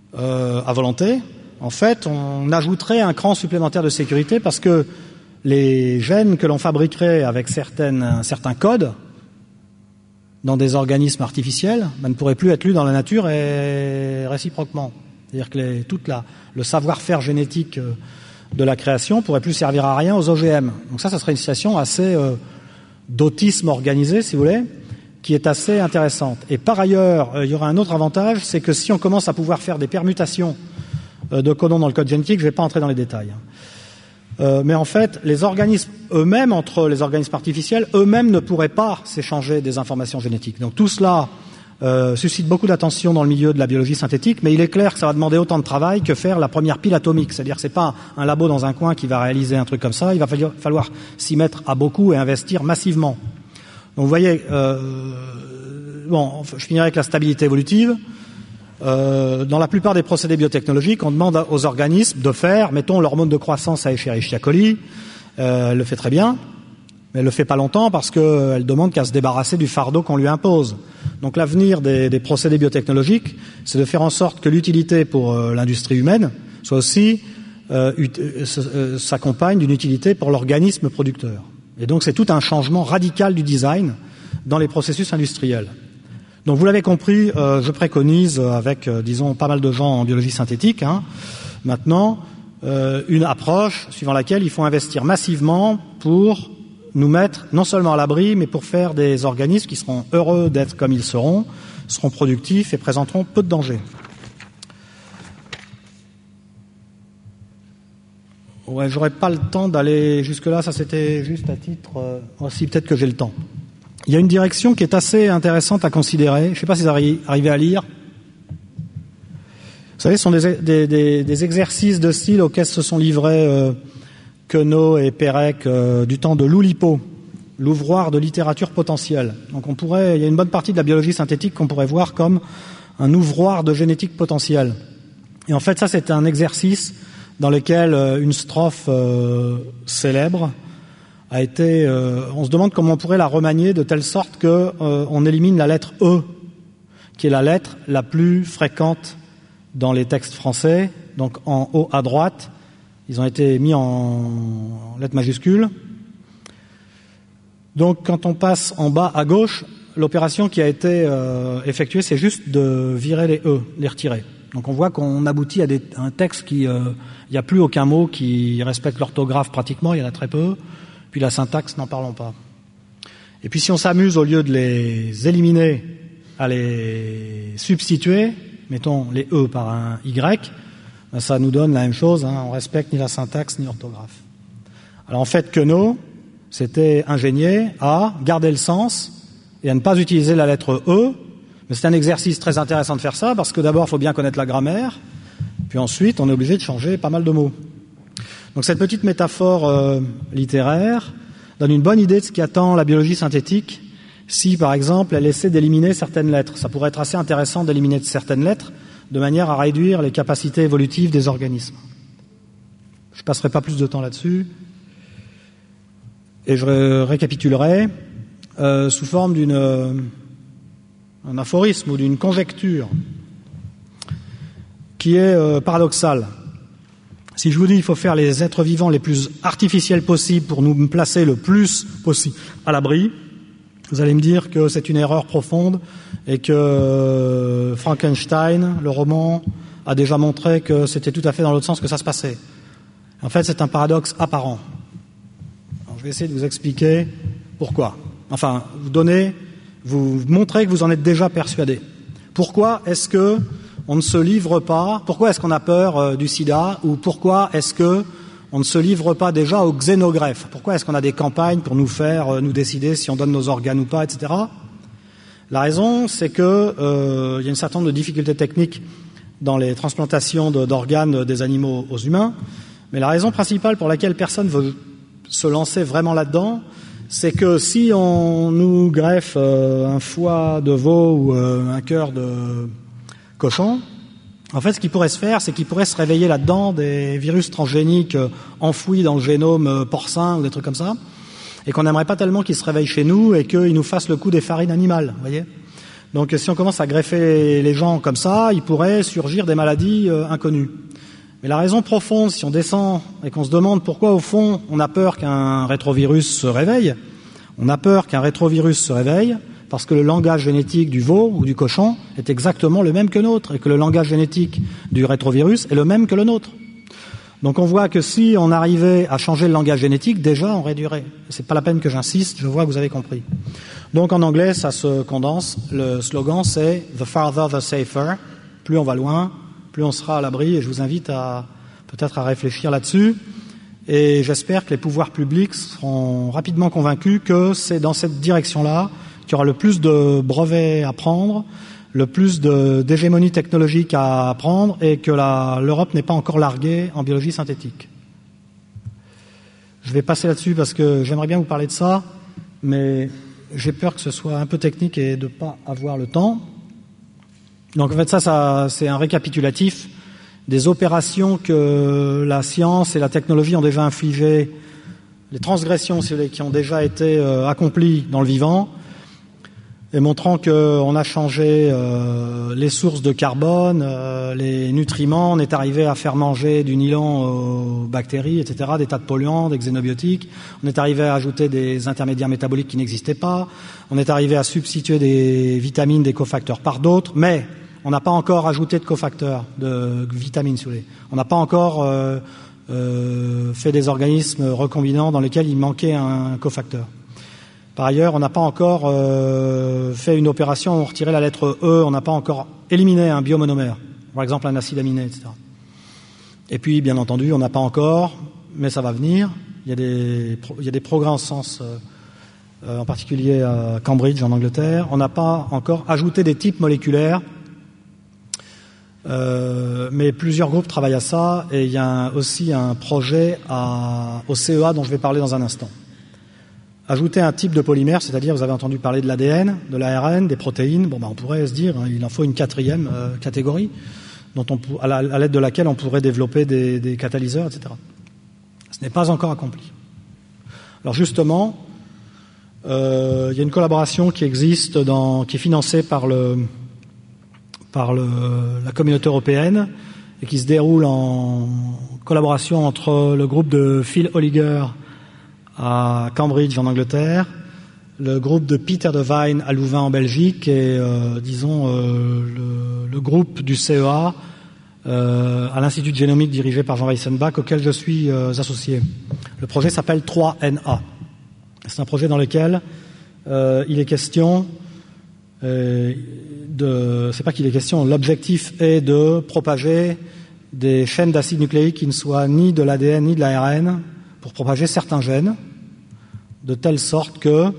euh, à volonté, en fait, on ajouterait un cran supplémentaire de sécurité parce que les gènes que l'on fabriquerait avec certaines, certains codes dans des organismes artificiels ben, ne pourraient plus être lus dans la nature et réciproquement. C'est-à-dire que les, toute la, le savoir-faire génétique de la création pourrait plus servir à rien aux O G M. Donc ça, ça serait une situation assez euh, d'autisme organisé, si vous voulez, qui est assez intéressante. Et par ailleurs, euh, il y aura un autre avantage, c'est que si on commence à pouvoir faire des permutations euh, de codons dans le code génétique, je ne vais pas entrer dans les détails. Euh, mais en fait, les organismes eux-mêmes, entre les organismes artificiels, eux-mêmes ne pourraient pas s'échanger des informations génétiques. Donc tout cela euh, suscite beaucoup d'attention dans le milieu de la biologie synthétique, mais il est clair que ça va demander autant de travail que faire la première pile atomique. C'est-à-dire que c'est pas un labo dans un coin qui va réaliser un truc comme ça, il va falloir, falloir s'y mettre à beaucoup et investir massivement. Donc vous voyez, euh, bon, je finirai avec la stabilité évolutive. Euh, dans la plupart des procédés biotechnologiques, on demande aux organismes de faire, mettons, l'hormone de croissance à Escherichia coli. Euh, elle le fait très bien, mais elle le fait pas longtemps parce qu'elle demande qu'à se débarrasser du fardeau qu'on lui impose. Donc l'avenir des, des procédés biotechnologiques, c'est de faire en sorte que l'utilité pour euh, l'industrie humaine soit aussi euh, euh, s'accompagne d'une utilité pour l'organisme producteur. Et donc c'est tout un changement radical du design dans les processus industriels. Donc vous l'avez compris, euh, je préconise euh, avec, euh, disons, pas mal de gens en biologie synthétique, hein, maintenant, euh, une approche suivant laquelle il faut investir massivement pour nous mettre non seulement à l'abri, mais pour faire des organismes qui seront heureux d'être comme ils seront, seront productifs et présenteront peu de dangers. Ouais, j'aurais pas le temps d'aller jusque-là, ça c'était juste à titre... Euh, aussi peut-être que j'ai le temps. Il y a une direction qui est assez intéressante à considérer. Je ne sais pas si vous arrivez à lire. Vous savez, ce sont des, des, des, des exercices de style auxquels se sont livrés euh, Queneau et Pérec euh, du temps de l'Oulipo, l'ouvroir de littérature potentielle. Donc on pourrait, il y a une bonne partie de la biologie synthétique qu'on pourrait voir comme un ouvroir de génétique potentielle. Et en fait, ça, c'est un exercice dans lequel euh, une strophe euh, célèbre a été, euh, on se demande comment on pourrait la remanier de telle sorte que euh, on élimine la lettre E, qui est la lettre la plus fréquente dans les textes français. Donc en haut à droite, ils ont été mis en lettres majuscules. Donc quand on passe en bas à gauche, l'opération qui a été euh, effectuée, c'est juste de virer les E, les retirer. Donc on voit qu'on aboutit à, des, à un texte qui, il euh, n'y a plus aucun mot qui respecte l'orthographe pratiquement, il y en a très peu. Puis la syntaxe, n'en parlons pas. Et puis si on s'amuse, au lieu de les éliminer, à les substituer, mettons les E par un Y, ben ça nous donne la même chose, hein, on respecte ni la syntaxe ni l'orthographe. Alors en fait, Queneau s'était ingénié à garder le sens et à ne pas utiliser la lettre E, mais c'est un exercice très intéressant de faire ça, parce que d'abord, il faut bien connaître la grammaire, puis ensuite, on est obligé de changer pas mal de mots. Donc cette petite métaphore euh, littéraire donne une bonne idée de ce qui attend la biologie synthétique si, par exemple, elle essaie d'éliminer certaines lettres. Ça pourrait être assez intéressant d'éliminer certaines lettres de manière à réduire les capacités évolutives des organismes. Je ne passerai pas plus de temps là-dessus et je ré- récapitulerai euh, sous forme d'une euh, un aphorisme ou d'une conjecture qui est euh, paradoxale. Si je vous dis qu'il faut faire les êtres vivants les plus artificiels possibles pour nous placer le plus possible à l'abri, vous allez me dire que c'est une erreur profonde et que Frankenstein, le roman, a déjà montré que c'était tout à fait dans l'autre sens que ça se passait. En fait, c'est un paradoxe apparent. Alors, je vais essayer de vous expliquer pourquoi. Enfin, vous donner, vous montrer que vous en êtes déjà persuadé. Pourquoi est-ce que on ne se livre pas, pourquoi est-ce qu'on a peur euh, du sida, ou pourquoi est-ce que on ne se livre pas déjà au xénogreffe? Pourquoi est-ce qu'on a des campagnes pour nous faire, euh, nous décider si on donne nos organes ou pas, et cetera. La raison, c'est que euh, il y a un certain nombre de difficultés techniques dans les transplantations de, d'organes des animaux aux humains, mais la raison principale pour laquelle personne veut se lancer vraiment là-dedans, c'est que si on nous greffe euh, un foie de veau ou euh, un cœur de cochon, en fait, ce qui pourrait se faire, c'est qu'il pourrait se réveiller là-dedans des virus transgéniques euh, enfouis dans le génome euh, porcin ou des trucs comme ça, et qu'on n'aimerait pas tellement qu'ils se réveillent chez nous et qu'ils nous fassent le coup des farines animales, vous voyez. Donc si on commence à greffer les gens comme ça, il pourrait surgir des maladies euh, inconnues. Mais la raison profonde, si on descend et qu'on se demande pourquoi au fond on a peur qu'un rétrovirus se réveille, on a peur qu'un rétrovirus se réveille parce que le langage génétique du veau ou du cochon est exactement le même que le nôtre et que le langage génétique du rétrovirus est le même que le nôtre. Donc on voit que si on arrivait à changer le langage génétique, déjà on réduirait. C'est pas la peine que j'insiste, je vois que vous avez compris. Donc en anglais, ça se condense. Le slogan c'est « The farther the safer ». Plus on va loin, plus on sera à l'abri. Et je vous invite à peut-être à réfléchir là-dessus. Et j'espère que les pouvoirs publics seront rapidement convaincus que c'est dans cette direction-là qu'il y aura le plus de brevets à prendre, le plus de, d'hégémonie technologique à prendre et que la, l'Europe n'est pas encore larguée en biologie synthétique. Je vais passer là-dessus parce que j'aimerais bien vous parler de ça, mais j'ai peur que ce soit un peu technique et de ne pas avoir le temps. Donc en fait ça, ça c'est un récapitulatif des opérations que la science et la technologie ont déjà infligées, les transgressions qui ont déjà été euh, accomplies dans le vivant, et montrant qu'on a changé euh, les sources de carbone, euh, les nutriments, on est arrivé à faire manger du nylon aux bactéries, et cetera, des tas de polluants, des xénobiotiques, on est arrivé à ajouter des intermédiaires métaboliques qui n'existaient pas, on est arrivé à substituer des vitamines, des cofacteurs par d'autres, mais on n'a pas encore ajouté de cofacteurs, de vitamines, si vous voulez. On n'a pas encore euh, euh, fait des organismes recombinants dans lesquels il manquait un cofacteur. Par ailleurs, on n'a pas encore euh, fait une opération où on retirait la lettre E, on n'a pas encore éliminé un biomonomère, par exemple un acide aminé, et cetera. Et puis, bien entendu, on n'a pas encore, mais ça va venir, il y a des, il y a des progrès en ce sens, euh, en particulier à Cambridge, en Angleterre, on n'a pas encore ajouté des types moléculaires, euh, mais plusieurs groupes travaillent à ça, et il y a aussi un projet à, au C E A dont je vais parler dans un instant. Ajouter un type de polymère, c'est-à-dire, vous avez entendu parler de l'A D N, de l'A R N, des protéines. Bon, ben, on pourrait se dire, hein, il en faut une quatrième euh, catégorie, dont on, à, la, à l'aide de laquelle on pourrait développer des, des catalyseurs, et cetera. Ce n'est pas encore accompli. Alors justement, euh, il y a une collaboration qui existe, dans, qui est financée par, le, par le, la communauté européenne et qui se déroule en collaboration entre le groupe de Phil Holliger à Cambridge en Angleterre, le groupe de Peter Devine à Louvain en Belgique et, euh, disons, euh, le, le groupe du C E A euh, à l'Institut de génomique dirigé par Jean Weissenbach auquel je suis euh, associé. Le projet s'appelle trois N A. C'est un projet dans lequel euh, il est question euh, de... C'est pas qu'il est question, l'objectif est de propager des chaînes d'acides nucléiques qui ne soient ni de l'A D N ni de l'A R N pour propager certains gènes, de telle sorte que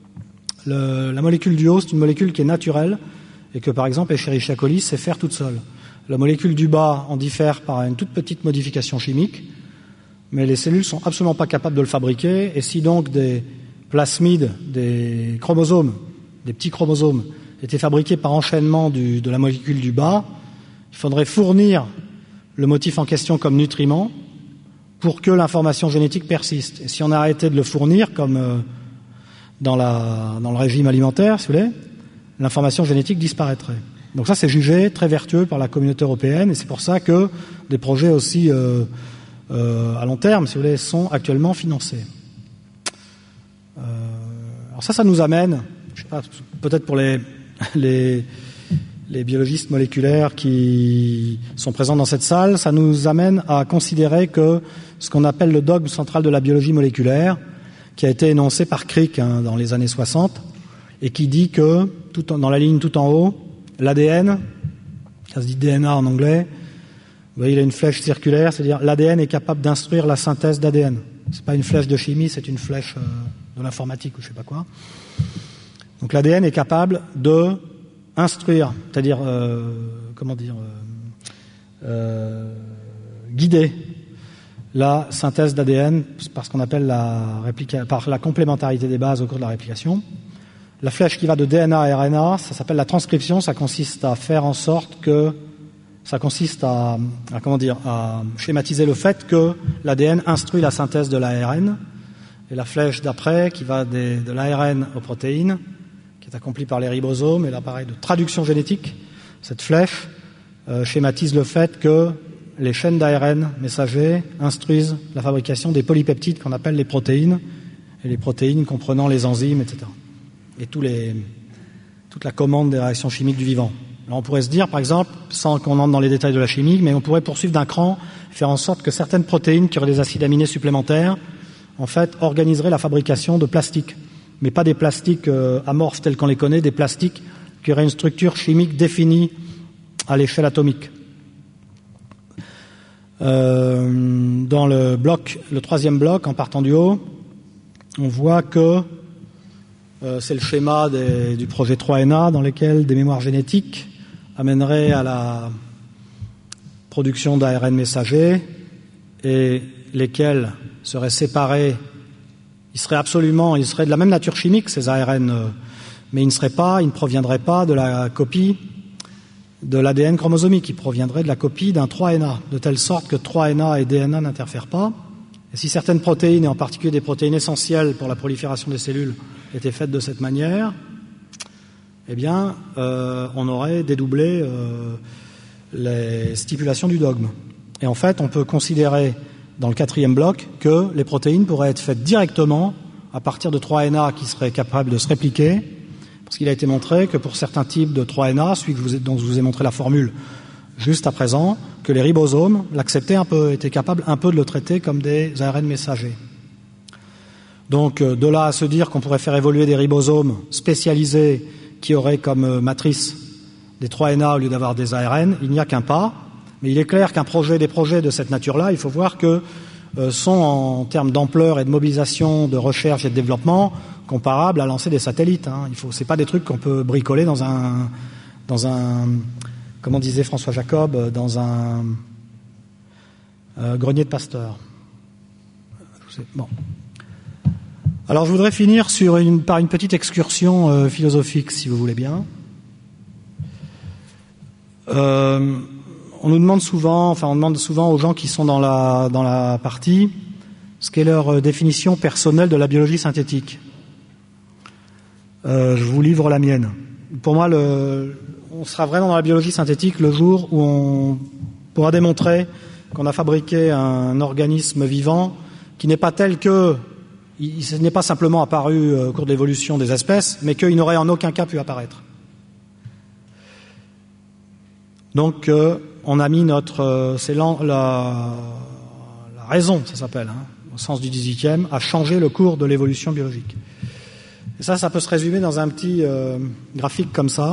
le, la molécule du haut, c'est une molécule qui est naturelle et que, par exemple, Escherichia coli sait faire toute seule. La molécule du bas en diffère par une toute petite modification chimique, mais les cellules sont absolument pas capables de le fabriquer, et si donc des plasmides, des chromosomes, des petits chromosomes, étaient fabriqués par enchaînement du, de la molécule du bas, il faudrait fournir le motif en question comme nutriment pour que l'information génétique persiste. Et si on a arrêté de le fournir, comme euh, dans, la, dans le régime alimentaire, si vous voulez, l'information génétique disparaîtrait. Donc ça, c'est jugé très vertueux par la communauté européenne, et c'est pour ça que des projets aussi euh, euh, à long terme, si vous voulez, sont actuellement financés. Euh, alors ça, ça nous amène, je sais pas, peut-être pour les, les, les biologistes moléculaires qui sont présents dans cette salle, ça nous amène à considérer que ce qu'on appelle le dogme central de la biologie moléculaire, qui a été énoncé par Crick hein, dans les années soixante, et qui dit que, tout en, dans la ligne tout en haut, l'A D N, ça se dit D N A en anglais, vous voyez, il a une flèche circulaire, c'est-à-dire l'A D N est capable d'instruire la synthèse d'A D N. C'est pas une flèche de chimie, c'est une flèche euh, de l'informatique ou je sais pas quoi. Donc l'A D N est capable de instruire, c'est-à-dire, euh, comment dire, euh, euh, guider la synthèse d'A D N par ce qu'on appelle la réplica- par la complémentarité des bases au cours de la réplication. La flèche qui va de D N A à R N A, ça s'appelle la transcription, ça consiste à faire en sorte que, ça consiste à, à comment dire, à schématiser le fait que l'A D N instruit la synthèse de l'A R N, et la flèche d'après qui va des, de l'A R N aux protéines, qui est accomplie par les ribosomes, et l'appareil de traduction génétique, cette flèche, euh, schématise le fait que les chaînes d'A R N messagers instruisent la fabrication des polypeptides qu'on appelle les protéines, et les protéines comprenant les enzymes, et cetera. Et tous les, toute la commande des réactions chimiques du vivant. Alors on pourrait se dire, par exemple, sans qu'on entre dans les détails de la chimie, mais on pourrait poursuivre d'un cran, faire en sorte que certaines protéines qui auraient des acides aminés supplémentaires, en fait, organiseraient la fabrication de plastiques. Mais pas des plastiques euh, amorphes tels qu'on les connaît, des plastiques qui auraient une structure chimique définie à l'échelle atomique. Euh, dans le bloc, le troisième bloc, en partant du haut, on voit que euh, c'est le schéma des, du projet trois N A dans lequel des mémoires génétiques amèneraient à la production d'A R N messagers et lesquels seraient séparés. Ils seraient absolument, ils seraient de la même nature chimique, ces A R N, euh, mais ils ne seraient pas, ils ne proviendraient pas de la copie de l'A D N chromosomique, ils proviendraient de la copie d'un trois N A, de telle sorte que trois N A et D N A n'interfèrent pas. Et si certaines protéines, et en particulier des protéines essentielles pour la prolifération des cellules, étaient faites de cette manière, eh bien, euh, on aurait dédoublé euh, les stipulations du dogme. Et en fait, on peut considérer, dans le quatrième bloc, que les protéines pourraient être faites directement à partir de trois N A qui seraient capables de se répliquer, parce qu'il a été montré que pour certains types de trois N A, celui que vous, dont je vous ai montré la formule juste à présent, que les ribosomes l'acceptaient un peu, étaient capables un peu de le traiter comme des A R N messagers. Donc, de là à se dire qu'on pourrait faire évoluer des ribosomes spécialisés qui auraient comme matrice des trois N A au lieu d'avoir des A R N, il n'y a qu'un pas. Mais il est clair qu'un projet, des projets de cette nature-là, il faut voir que euh, sont en termes d'ampleur et de mobilisation, de recherche et de développement comparables à lancer des satellites. Hein. Il faut, c'est pas des trucs qu'on peut bricoler dans un, dans un, comment disait François Jacob, dans un euh, grenier de Pasteur. Bon. Alors je voudrais finir sur une, par une petite excursion euh, philosophique, si vous voulez bien. Euh, on nous demande souvent, enfin on demande souvent aux gens qui sont dans la, dans la partie, ce qu'est leur euh, définition personnelle de la biologie synthétique. Euh, je vous livre la mienne. Pour moi, le, on sera vraiment dans la biologie synthétique le jour où on pourra démontrer qu'on a fabriqué un organisme vivant qui n'est pas tel que, il, il n'est pas simplement apparu au cours de l'évolution des espèces, mais qu'il n'aurait en aucun cas pu apparaître. Donc, euh, on a mis notre, euh, c'est la, la, la raison, ça s'appelle, hein, au sens du dix-huitième, à changer le cours de l'évolution biologique. Et ça, ça peut se résumer dans un petit euh, graphique comme ça.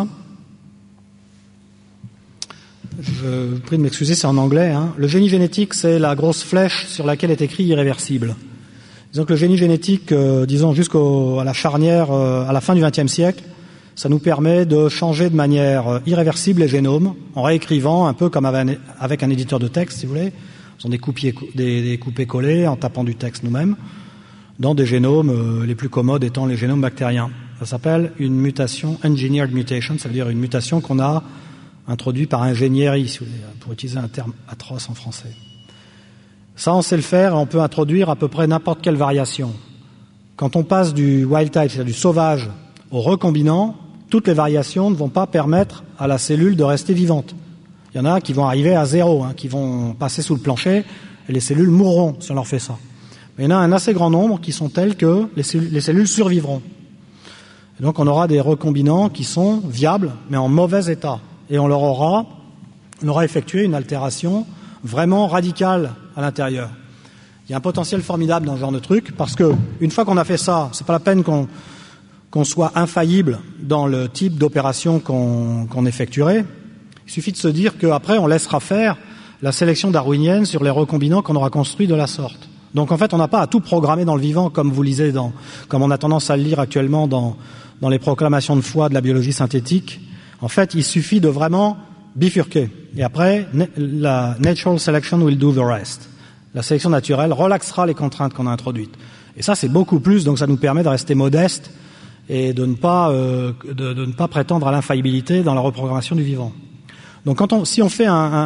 Je vous prie de m'excuser, c'est en anglais. Hein. Le génie génétique, c'est la grosse flèche sur laquelle est écrit irréversible. Disons que le génie génétique, euh, disons jusqu'à la charnière, euh, à la fin du vingtième siècle, ça nous permet de changer de manière euh, irréversible les génomes, en réécrivant un peu comme avec un, avec un éditeur de texte, si vous voulez, en faisant des, coupiers, des, des coupés-collés, en tapant du texte nous-mêmes, dans des génomes, euh, les plus commodes étant les génomes bactériens. Ça s'appelle une mutation, engineered mutation, ça veut dire une mutation qu'on a introduite par ingénierie, si vous voulez, pour utiliser un terme atroce en français. Ça, on sait le faire et on peut introduire à peu près n'importe quelle variation. Quand on passe du wild type, c'est-à-dire du sauvage, au recombinant, toutes les variations ne vont pas permettre à la cellule de rester vivante. Il y en a qui vont arriver à zéro, hein, qui vont passer sous le plancher et les cellules mourront si on leur fait ça. Mais il y en a un assez grand nombre qui sont tels que les cellules, les cellules survivront. Et donc on aura des recombinants qui sont viables, mais en mauvais état. Et on leur aura, on aura effectué une altération vraiment radicale à l'intérieur. Il y a un potentiel formidable dans ce genre de truc, parce que une fois qu'on a fait ça, c'est pas la peine qu'on, qu'on soit infaillible dans le type d'opération qu'on, qu'on effectuerait. Il suffit de se dire qu'après on laissera faire la sélection darwinienne sur les recombinants qu'on aura construits de la sorte. Donc en fait, on n'a pas à tout programmer dans le vivant, comme vous lisez, dans, comme on a tendance à le lire actuellement dans, dans les proclamations de foi de la biologie synthétique. En fait, il suffit de vraiment bifurquer. Et après, la natural selection will do the rest. La sélection naturelle relaxera les contraintes qu'on a introduites. Et ça, c'est beaucoup plus, donc ça nous permet de rester modeste et de ne pas, euh, de, de ne pas prétendre à l'infaillibilité dans la reprogrammation du vivant. Donc quand on, si on fait un, un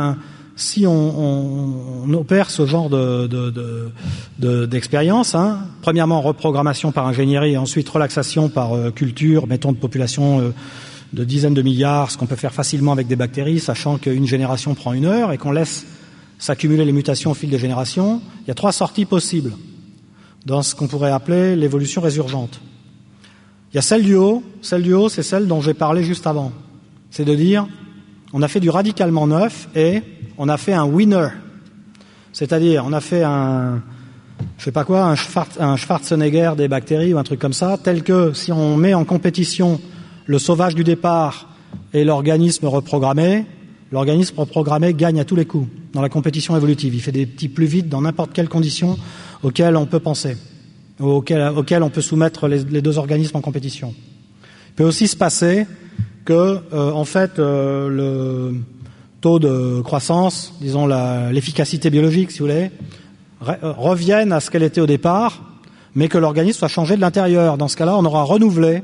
si on, on, on opère ce genre de, de, de, de, d'expérience, hein, premièrement reprogrammation par ingénierie et ensuite relaxation par euh, culture, mettons de population euh, de dizaines de milliards, ce qu'on peut faire facilement avec des bactéries, sachant qu'une génération prend une heure et qu'on laisse s'accumuler les mutations au fil des générations, il y a trois sorties possibles dans ce qu'on pourrait appeler l'évolution résurgente. Il y a celle du haut, celle du haut, c'est celle dont j'ai parlé juste avant. C'est de dire, on a fait du radicalement neuf et on a fait un winner. C'est-à-dire, on a fait un, je sais pas quoi, un, Schwarz, un Schwarzenegger des bactéries ou un truc comme ça, tel que si on met en compétition le sauvage du départ et l'organisme reprogrammé, l'organisme reprogrammé gagne à tous les coups dans la compétition évolutive. Il fait des petits plus vite dans n'importe quelle condition auxquelles on peut penser, auxquelles, auxquelles on peut soumettre les, les deux organismes en compétition. Il peut aussi se passer que, euh, en fait, euh, le taux de croissance, disons la, l'efficacité biologique, si vous voulez, re, euh, revienne à ce qu'elle était au départ, mais que l'organisme soit changé de l'intérieur. Dans ce cas-là, on aura renouvelé,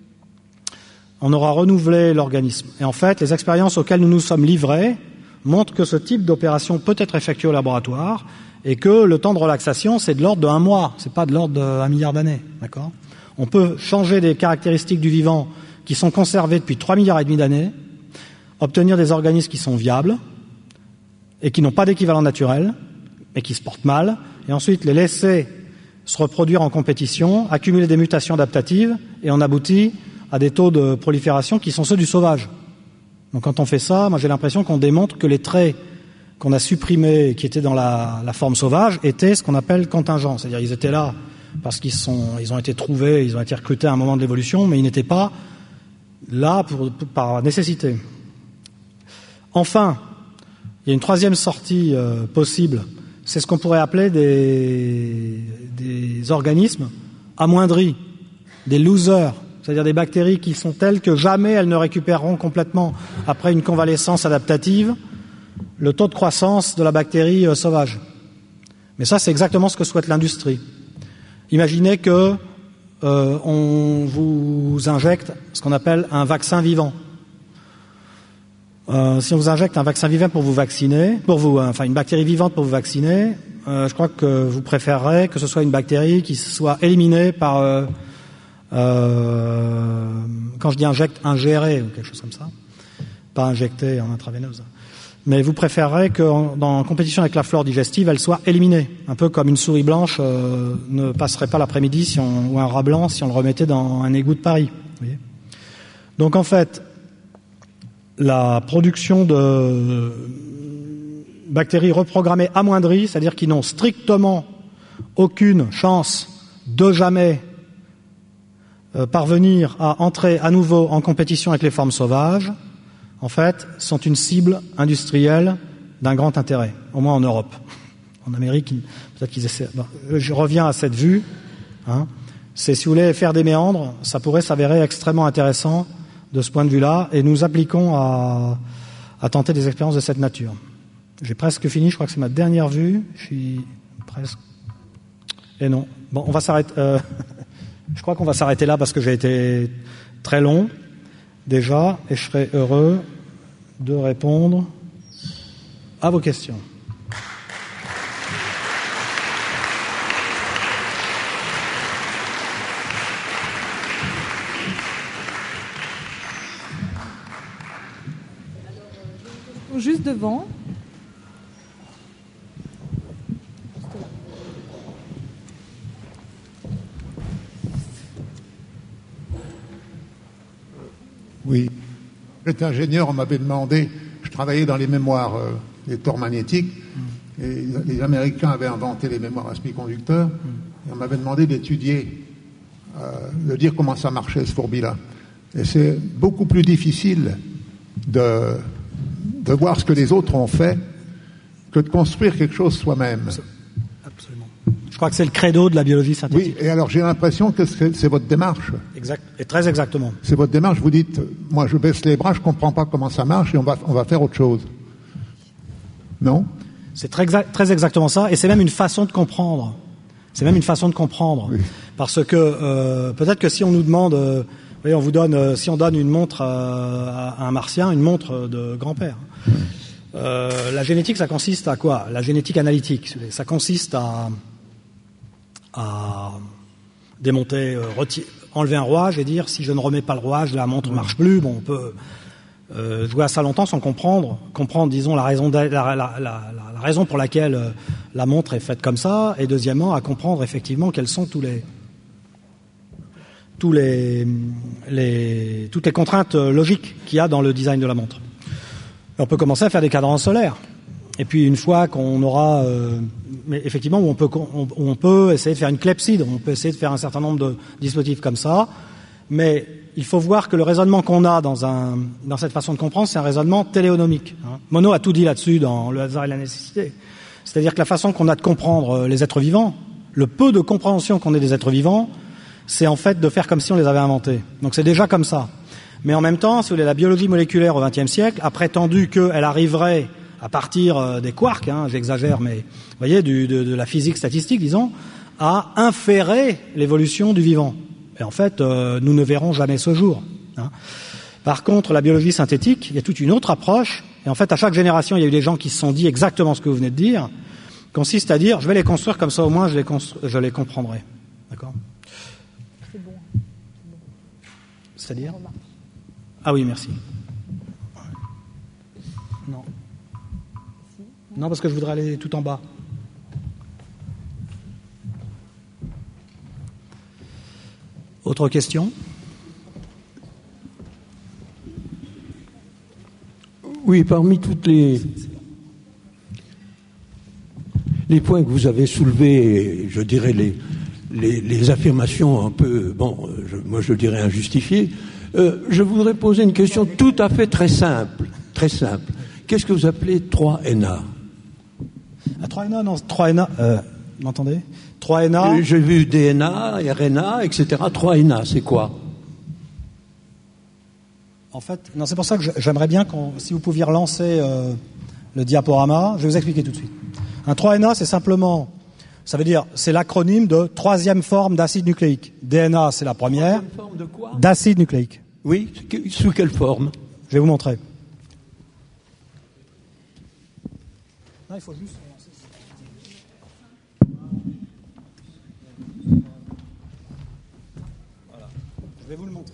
on aura renouvelé l'organisme. Et en fait, les expériences auxquelles nous nous sommes livrés montrent que ce type d'opération peut être effectué au laboratoire et que le temps de relaxation, c'est de l'ordre de un mois, c'est pas de l'ordre d'un milliard d'années, d'accord ? On peut changer des caractéristiques du vivant qui sont conservées depuis trois milliards et demi d'années, obtenir des organismes qui sont viables et qui n'ont pas d'équivalent naturel, mais qui se portent mal, et ensuite les laisser se reproduire en compétition, accumuler des mutations adaptatives, et on aboutit à des taux de prolifération qui sont ceux du sauvage. Donc quand on fait ça, moi j'ai l'impression qu'on démontre que les traits qu'on a supprimés et qui étaient dans la, la forme sauvage étaient ce qu'on appelle contingents. C'est-à-dire ils étaient là parce qu'ils sont, ils ont été trouvés, ils ont été recrutés à un moment de l'évolution, mais ils n'étaient pas là pour, pour, par nécessité. Enfin, il y a une troisième sortie euh, possible, c'est ce qu'on pourrait appeler des, des organismes amoindris, des losers, c'est-à-dire des bactéries qui sont telles que jamais elles ne récupéreront complètement, après une convalescence adaptative, le taux de croissance de la bactérie euh, sauvage. Mais ça, c'est exactement ce que souhaite l'industrie. Imaginez que euh, on vous injecte ce qu'on appelle un vaccin vivant. Euh, si on vous injecte un vaccin vivant pour vous vacciner, pour vous, euh, enfin une bactérie vivante pour vous vacciner, euh, je crois que vous préférerez que ce soit une bactérie qui soit éliminée par, euh, euh, quand je dis injecte, ingérée ou quelque chose comme ça, pas injectée en intraveineuse. Mais vous préférerez que, dans compétition avec la flore digestive, elle soit éliminée, un peu comme une souris blanche euh, ne passerait pas l'après-midi si on, ou un rat blanc si on le remettait dans un égout de Paris. Vous voyez ? Donc en fait, la production de bactéries reprogrammées amoindries, c'est-à-dire qui n'ont strictement aucune chance de jamais euh, parvenir à entrer à nouveau en compétition avec les formes sauvages, en fait, sont une cible industrielle d'un grand intérêt, au moins en Europe. En Amérique, peut-être qu'ils essaient... Bon, je reviens à cette vue. Hein. C'est, si vous voulez faire des méandres, ça pourrait s'avérer extrêmement intéressant de ce point de vue-là, et nous appliquons à, à tenter des expériences de cette nature. J'ai presque fini, je crois que c'est ma dernière vue. Je suis presque... Et non. Bon, on va s'arrêter... Euh... je crois qu'on va s'arrêter là parce que j'ai été très long, déjà, et je serai heureux de répondre à vos questions. Juste devant. Oui. J'étais ingénieur, on m'avait demandé, je travaillais dans les mémoires, euh, les torts magnétiques, mm. et les Américains avaient inventé les mémoires à semi-conducteurs, mm. et on m'avait demandé d'étudier, euh, de dire comment ça marchait, ce fourbi-là. Et c'est beaucoup plus difficile de, de voir ce que les autres ont fait que de construire quelque chose soi-même. Absolument. Je crois que c'est le credo de la biologie synthétique. Oui, et alors j'ai l'impression que c'est, c'est votre démarche. Exact, et très exactement. C'est votre démarche, vous dites, moi je baisse les bras, je comprends pas comment ça marche et on va, on va faire autre chose. Non ? C'est très, exa- très exactement ça, et c'est même une façon de comprendre. C'est même une façon de comprendre. Oui. Parce que euh, peut-être que si on nous demande, euh, vous voyez, on vous donne, euh, si on donne une montre euh, à un martien, une montre de grand-père, Euh, la génétique, ça consiste à quoi? La génétique analytique, ça consiste à, à démonter, euh, retirer, enlever un rouage et dire si je ne remets pas le rouage, la montre ne marche plus. Bon, on peut euh, jouer à ça longtemps sans comprendre, comprendre, disons, la raison, de, la, la, la, la, la raison pour laquelle euh, la montre est faite comme ça, et deuxièmement, à comprendre effectivement quels sont tous les tous les, les toutes les contraintes logiques qu'il y a dans le design de la montre. Et on peut commencer à faire des cadrans solaires. Et puis une fois qu'on aura, euh, mais effectivement, où on peut, on, on peut essayer de faire une clepsydre, on peut essayer de faire un certain nombre de dispositifs comme ça, mais il faut voir que le raisonnement qu'on a dans un, dans cette façon de comprendre, c'est un raisonnement téléonomique. Hein. Monod a tout dit là-dessus dans Le hasard et la nécessité. C'est-à-dire que la façon qu'on a de comprendre les êtres vivants, le peu de compréhension qu'on ait des êtres vivants, c'est en fait de faire comme si on les avait inventés. Donc c'est déjà comme ça. Mais en même temps, si vous voulez, la biologie moléculaire au vingtième siècle a prétendu qu'elle arriverait à partir des quarks, hein, j'exagère, mais vous voyez, du, de, de la physique statistique, disons, à inférer l'évolution du vivant. Et en fait, euh, nous ne verrons jamais ce jour. Hein. Par contre, la biologie synthétique, il y a toute une autre approche. Et en fait, à chaque génération, il y a eu des gens qui se sont dit exactement ce que vous venez de dire, consiste à dire, je vais les construire comme ça, au moins je les, constru- je les comprendrai. D'accord ? C'est bon. C'est-à-dire ? Ah oui, merci. Non. Non, parce que je voudrais aller tout en bas. Autre question ? Oui, parmi toutes les les points que vous avez soulevés, je dirais les les, les affirmations un peu, bon, je, moi je dirais injustifiées, euh, je voudrais poser une question tout à fait très simple, très simple. Qu'est-ce que vous appelez trois N A ? Ah, trois N A, non, trois N A, euh, vous m'entendez ? trois N A. J'ai vu D N A, R N A, et cetera. trois N A, c'est quoi ? En fait, non, c'est pour ça que j'aimerais bien, qu'on, si vous pouviez relancer euh, le diaporama, je vais vous expliquer tout de suite. Un trois N A, c'est simplement, ça veut dire, c'est l'acronyme de troisième forme d'acide nucléique. D N A, c'est la première. Troisième forme de quoi ? D'acide nucléique. Oui, sous quelle forme ? Je vais vous montrer. Non, il faut juste relancer. Voilà. Je vais vous le montrer.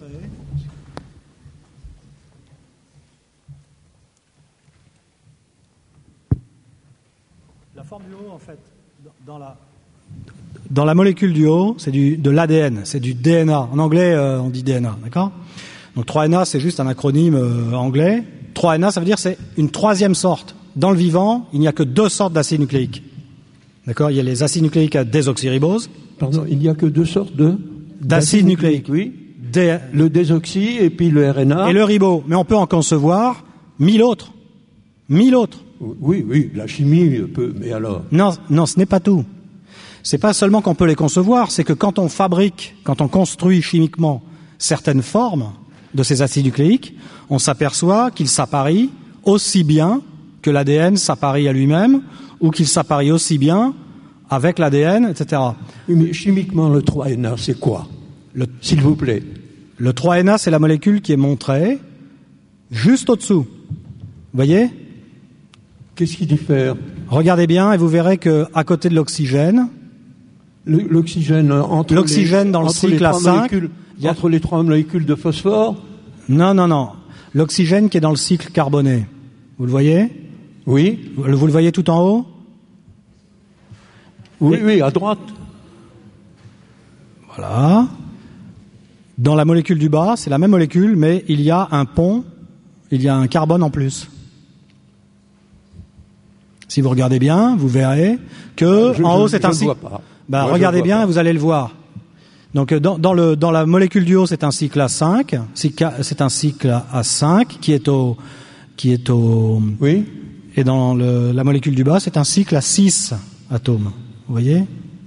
La forme du haut, en fait, dans la, dans la molécule du haut, c'est du, de l'A D N, c'est du D N A. En anglais, euh, on dit D N A, d'accord ? Donc trois N A, c'est juste un acronyme euh, anglais. trois N A, ça veut dire c'est une troisième sorte. Dans le vivant, il n'y a que deux sortes d'acides nucléiques. D'accord ? Il y a les acides nucléiques à désoxyribose. Pardon, il n'y a que deux sortes de d'acides nucléiques. Oui. Dé... Le désoxy et puis le R N A. Et le ribo. Mais on peut en concevoir mille autres. Mille autres. Oui, oui, la chimie peut, mais alors... Non, non, ce n'est pas tout. C'est pas seulement qu'on peut les concevoir, c'est que quand on fabrique, quand on construit chimiquement certaines formes de ces acides nucléiques, on s'aperçoit qu'ils s'apparient aussi bien que l'A D N s'apparie à lui-même, ou qu'il s'apparie aussi bien avec l'A D N, et cetera. Oui, mais chimiquement, le trois N A, c'est quoi ? Le... S'il vous plaît. Le trois N A, c'est la molécule qui est montrée juste au-dessous. Vous voyez ? Qu'est-ce qui diffère ? Regardez bien et vous verrez que à côté de l'oxygène, le, l'oxygène entre l'oxygène les, dans le entre cycle à cinq, il y a entre les trois molécules de phosphore. Non, non, non. L'oxygène qui est dans le cycle carboné. Vous le voyez ? Oui. Vous, vous le voyez tout en haut ? Oui, et... oui, à droite. Voilà. Dans la molécule du bas, c'est la même molécule, mais il y a un pont, il y a un carbone en plus. Si vous regardez bien, vous verrez que je, en je, haut c'est je un cycle. Ben, regardez bien, pas. Vous allez le voir. Donc dans, dans, le, dans la molécule du haut, c'est un cycle à cinq. C'est un cycle à cinq qui est au, qui est au. Oui. Et dans le, la molécule du bas, c'est un cycle à six atomes. Vous voyez ?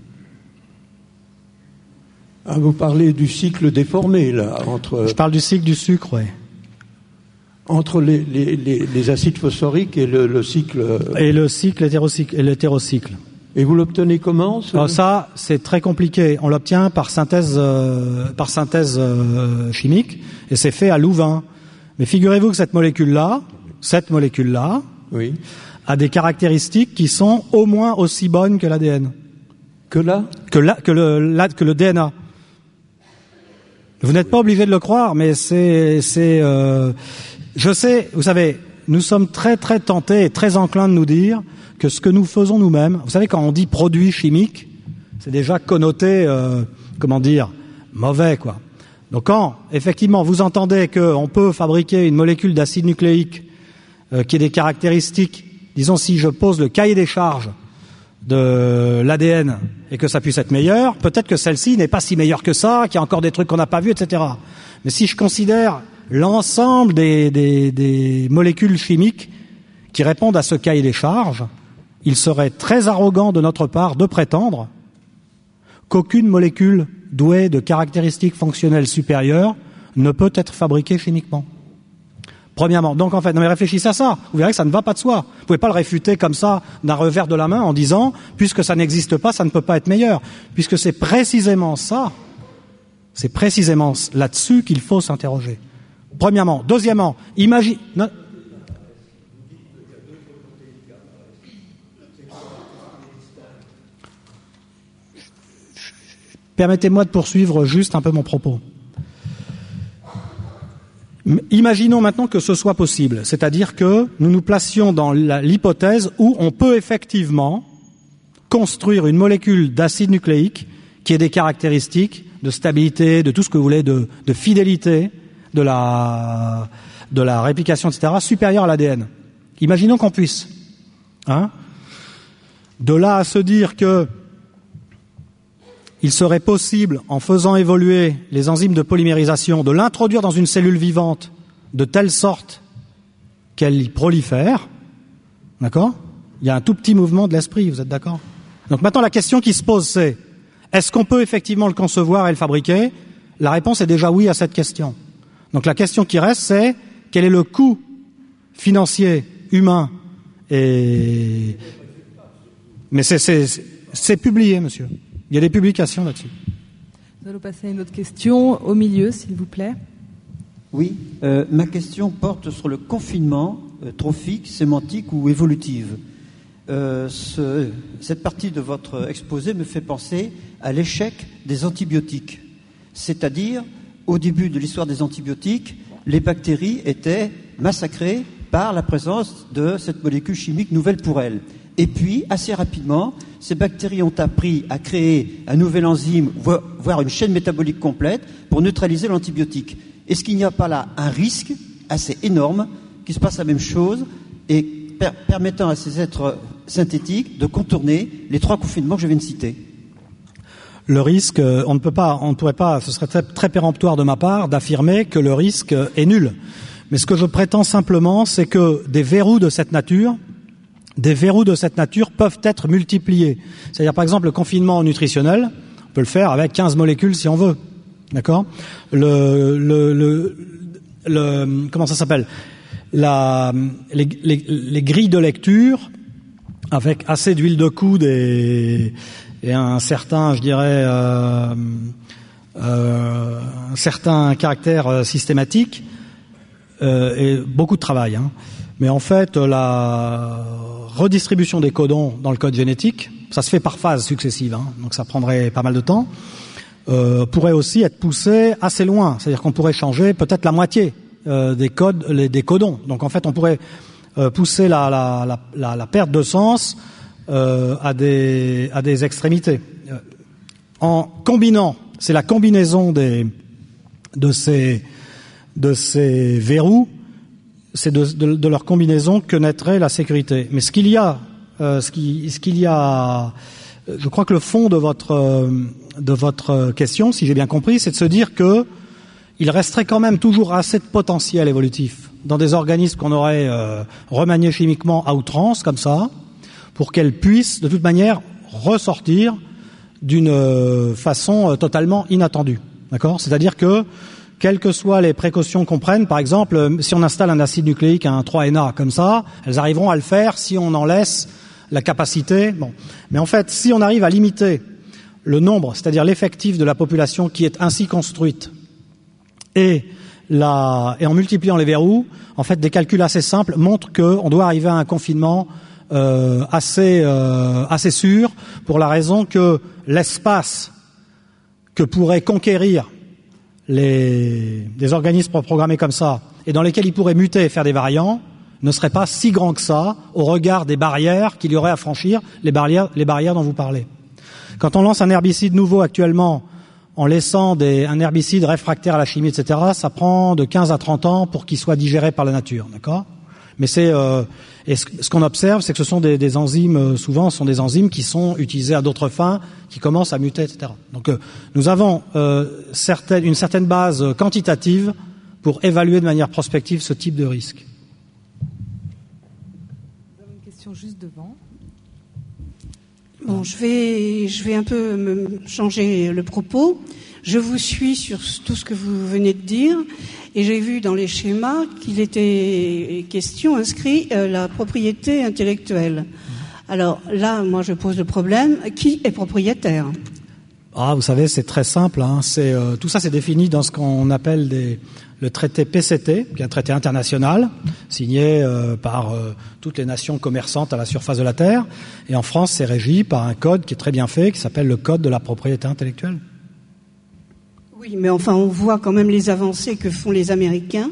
Ah, vous parlez du cycle déformé là entre. Je parle du cycle du sucre, oui. Entre les, les, les, les acides phosphoriques et le, le cycle... Et le cycle hétérocycle, et l'hétérocycle. Et vous l'obtenez comment ce... Alors ça, c'est très compliqué. On l'obtient par synthèse, euh, par synthèse euh, chimique, et c'est fait à Louvain. Mais figurez-vous que cette molécule-là, cette molécule-là, oui. a des caractéristiques qui sont au moins aussi bonnes que l'A D N. Que là Que, la, que, le, la, que le D N A. Vous n'êtes pas obligé de le croire, mais c'est... c'est euh, je sais, vous savez, nous sommes très très tentés et très enclins de nous dire que ce que nous faisons nous-mêmes, vous savez, quand on dit produit chimique, c'est déjà connoté, euh, comment dire, mauvais, quoi. Donc quand, effectivement, vous entendez qu'on peut fabriquer une molécule d'acide nucléique euh, qui ait des caractéristiques, disons, si je pose le cahier des charges de l'A D N et que ça puisse être meilleur, peut-être que celle-ci n'est pas si meilleure que ça, qu'il y a encore des trucs qu'on n'a pas vus, et cetera. Mais si je considère l'ensemble des, des, des molécules chimiques qui répondent à ce cahier des charges, il serait très arrogant de notre part de prétendre qu'aucune molécule douée de caractéristiques fonctionnelles supérieures ne peut être fabriquée chimiquement. Premièrement. Donc en fait, non mais réfléchissez à ça. Vous verrez que ça ne va pas de soi. Vous pouvez pas le réfuter comme ça d'un revers de la main en disant puisque ça n'existe pas, ça ne peut pas être meilleur. Puisque c'est précisément ça, c'est précisément là-dessus qu'il faut s'interroger. Premièrement. Deuxièmement, imagine... Non. Permettez-moi de poursuivre juste un peu mon propos. Imaginons maintenant que ce soit possible, c'est-à-dire que nous nous placions dans la, l'hypothèse où on peut effectivement construire une molécule d'acide nucléique qui ait des caractéristiques de stabilité, de tout ce que vous voulez, de, de fidélité, de la, de la réplication, et cetera, supérieure à l'A D N. Imaginons qu'on puisse. Hein, de là à se dire que il serait possible, en faisant évoluer les enzymes de polymérisation, de l'introduire dans une cellule vivante de telle sorte qu'elle y prolifère. D'accord ? Il y a un tout petit mouvement de l'esprit, vous êtes d'accord ? Donc maintenant, la question qui se pose, c'est est-ce qu'on peut effectivement le concevoir et le fabriquer ? La réponse est déjà oui à cette question. Donc la question qui reste, c'est quel est le coût financier, humain et... Mais c'est, c'est, c'est publié, monsieur. Il y a des publications là-dessus. Nous allons passer à une autre question, au milieu, s'il vous plaît. Oui, euh, ma question porte sur le confinement euh, trophique, sémantique ou évolutive. Euh, ce, cette partie de votre exposé me fait penser à l'échec des antibiotiques. C'est-à-dire, au début de l'histoire des antibiotiques, les bactéries étaient massacrées par la présence de cette molécule chimique nouvelle pour elles. Et puis, assez rapidement, ces bactéries ont appris à créer un nouvel enzyme, voire une chaîne métabolique complète, pour neutraliser l'antibiotique. Est-ce qu'il n'y a pas là un risque assez énorme qu'il se passe la même chose et per- permettant à ces êtres synthétiques de contourner les trois confinements que je viens de citer ? Le risque, on ne peut pas, on ne pourrait pas, ce serait très, très péremptoire de ma part d'affirmer que le risque est nul. Mais ce que je prétends simplement, c'est que des verrous de cette nature, des verrous de cette nature peuvent être multipliés. C'est-à-dire, par exemple, le confinement nutritionnel, on peut le faire avec quinze molécules si on veut. D'accord ? Le, le, le, le, comment ça s'appelle ? La, les, les, les grilles de lecture, avec assez d'huile de coude et, et un certain, je dirais, euh, euh, un certain caractère systématique, euh, et beaucoup de travail, hein. Mais en fait, la redistribution des codons dans le code génétique, ça se fait par phase successive, hein, donc ça prendrait pas mal de temps, euh, pourrait aussi être poussé assez loin. C'est-à-dire qu'on pourrait changer peut-être la moitié euh, des codes, les, des codons. Donc en fait, on pourrait euh, pousser la, la, la, la, la perte de sens euh, à des, à des extrémités. Euh, en combinant, c'est la combinaison des, de ces, de ces verrous, c'est de, de, de leur combinaison que naîtrait la sécurité. Mais ce qu'il y a, euh, ce, qui, ce qu'il y a, je crois que le fond de votre euh, de votre question, si j'ai bien compris, c'est de se dire que il resterait quand même toujours assez de potentiel évolutif dans des organismes qu'on aurait euh, remaniés chimiquement à outrance, comme ça, pour qu'elles puissent de toute manière ressortir d'une euh, façon euh, totalement inattendue. D'accord ? C'est-à-dire que quelles que soient les précautions qu'on prenne, par exemple, si on installe un acide nucléique, un trois N A, comme ça, elles arriveront à le faire si on en laisse la capacité. Bon. Mais en fait, si on arrive à limiter le nombre, c'est-à-dire l'effectif de la population qui est ainsi construite, et la, et en multipliant les verrous, en fait, des calculs assez simples montrent qu'on doit arriver à un confinement euh, assez, euh, assez sûr, pour la raison que l'espace que pourraient conquérir les, des organismes programmés comme ça, et dans lesquels ils pourraient muter et faire des variants, ne serait pas si grand que ça au regard des barrières qu'il y aurait à franchir, les barrières, les barrières dont vous parlez. Quand on lance un herbicide nouveau actuellement, en laissant des, un herbicide réfractaire à la chimie, et cetera, ça prend de quinze à trente ans pour qu'il soit digéré par la nature, d'accord ? Mais c'est euh, et ce, ce qu'on observe, c'est que ce sont des, des enzymes, euh, souvent, ce sont des enzymes qui sont utilisées à d'autres fins, qui commencent à muter, et cetera. Donc, euh, nous avons euh, certaine, une certaine base quantitative pour évaluer de manière prospective ce type de risque. Vous avez une question juste devant. Bon, je vais, je vais un peu me changer le propos. Je vous suis sur tout ce que vous venez de dire, et j'ai vu dans les schémas qu'il était question, inscrit, euh, la propriété intellectuelle. Alors là, moi, je pose le problème, qui est propriétaire ? Ah, vous savez, c'est très simple. Hein. C'est, euh, tout ça, c'est défini dans ce qu'on appelle des, le traité P C T, qui est un traité international signé euh, par euh, toutes les nations commerçantes à la surface de la Terre. Et en France, c'est régi par un code qui est très bien fait, qui s'appelle le Code de la propriété intellectuelle. Oui, mais enfin, on voit quand même les avancées que font les Américains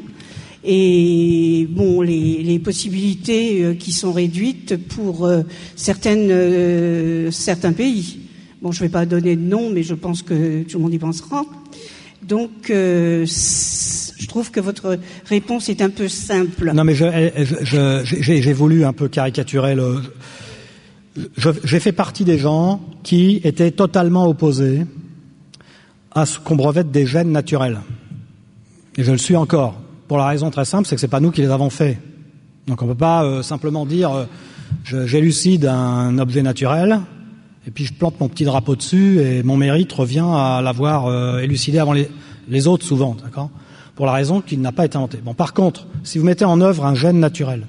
et bon, les, les possibilités euh, qui sont réduites pour euh, certaines, euh, certains pays. Bon, je ne vais pas donner de nom, mais je pense que tout le monde y pensera. Donc, euh, je trouve que votre réponse est un peu simple. Non, mais je, je, je, j'ai, j'ai voulu un peu caricaturer le... Je, j'ai fait partie des gens qui étaient totalement opposés à ce qu'on brevette des gènes naturels. Et je le suis encore. Pour la raison très simple, c'est que c'est pas nous qui les avons faits. Donc on peut pas euh, simplement dire euh, je, j'élucide un objet naturel et puis je plante mon petit drapeau dessus et mon mérite revient à l'avoir euh, élucidé avant les, les autres souvent, d'accord ? Pour la raison qu'il n'a pas été inventé. Bon, par contre, si vous mettez en œuvre un gène naturel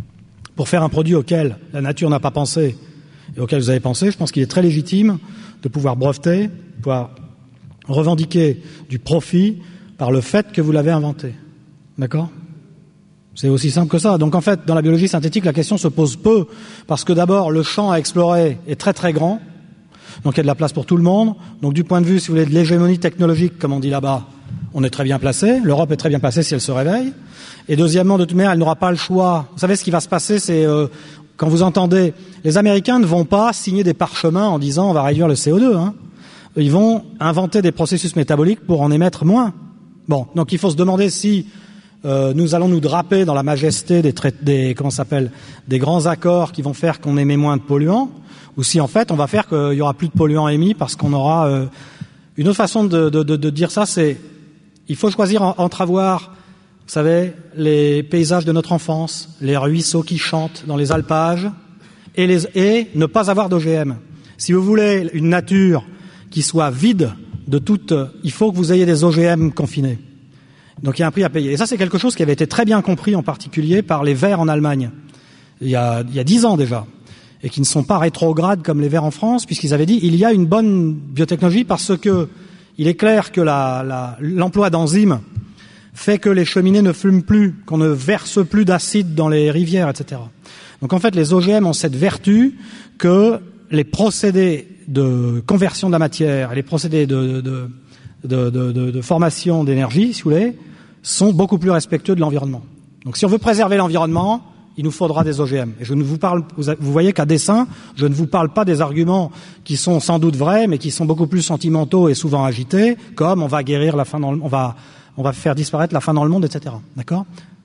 pour faire un produit auquel la nature n'a pas pensé et auquel vous avez pensé, je pense qu'il est très légitime de pouvoir breveter, de pouvoir revendiquer du profit par le fait que vous l'avez inventé. D'accord ? C'est aussi simple que ça. Donc en fait, dans la biologie synthétique, la question se pose peu, parce que d'abord, le champ à explorer est très très grand, donc il y a de la place pour tout le monde. Donc du point de vue, si vous voulez, de l'hégémonie technologique, comme on dit là-bas, on est très bien placé. L'Europe est très bien placée si elle se réveille. Et deuxièmement, de toute manière, elle n'aura pas le choix. Vous savez, ce qui va se passer, c'est... Euh, quand vous entendez... Les Américains ne vont pas signer des parchemins en disant on va réduire le C O deux, hein. Ils vont inventer des processus métaboliques pour en émettre moins. Bon, donc il faut se demander si euh, nous allons nous draper dans la majesté des, tra- des comment ça s'appelle, des grands accords qui vont faire qu'on émet moins de polluants, ou si en fait on va faire qu'il y aura plus de polluants émis parce qu'on aura euh... une autre façon de, de, de, de dire ça, c'est il faut choisir en, entre avoir, vous savez, les paysages de notre enfance, les ruisseaux qui chantent dans les alpages, et, les, et ne pas avoir d'O G M. Si vous voulez une nature qui soit vide de toute... Il faut que vous ayez des O G M confinés. Donc il y a un prix à payer. Et ça, c'est quelque chose qui avait été très bien compris, en particulier par les Verts en Allemagne, il y a il y a dix ans déjà, et qui ne sont pas rétrogrades comme les Verts en France, puisqu'ils avaient dit il y a une bonne biotechnologie parce que il est clair que la, la, l'emploi d'enzymes fait que les cheminées ne fument plus, qu'on ne verse plus d'acide dans les rivières, et cetera. Donc en fait, les O G M ont cette vertu que les procédés de conversion de la matière et les procédés de, de, de, de, de, de formation d'énergie, si vous voulez, sont beaucoup plus respectueux de l'environnement. Donc si on veut préserver l'environnement, il nous faudra des O G M. Et je ne vous parle, vous voyez qu'à dessein, je ne vous parle pas des arguments qui sont sans doute vrais, mais qui sont beaucoup plus sentimentaux et souvent agités, comme on va guérir la faim dans le, on va, on va faire disparaître la faim dans le monde, et cetera. D'accord ?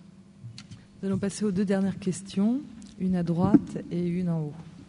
Nous allons passer aux deux dernières questions, une à droite et une en haut.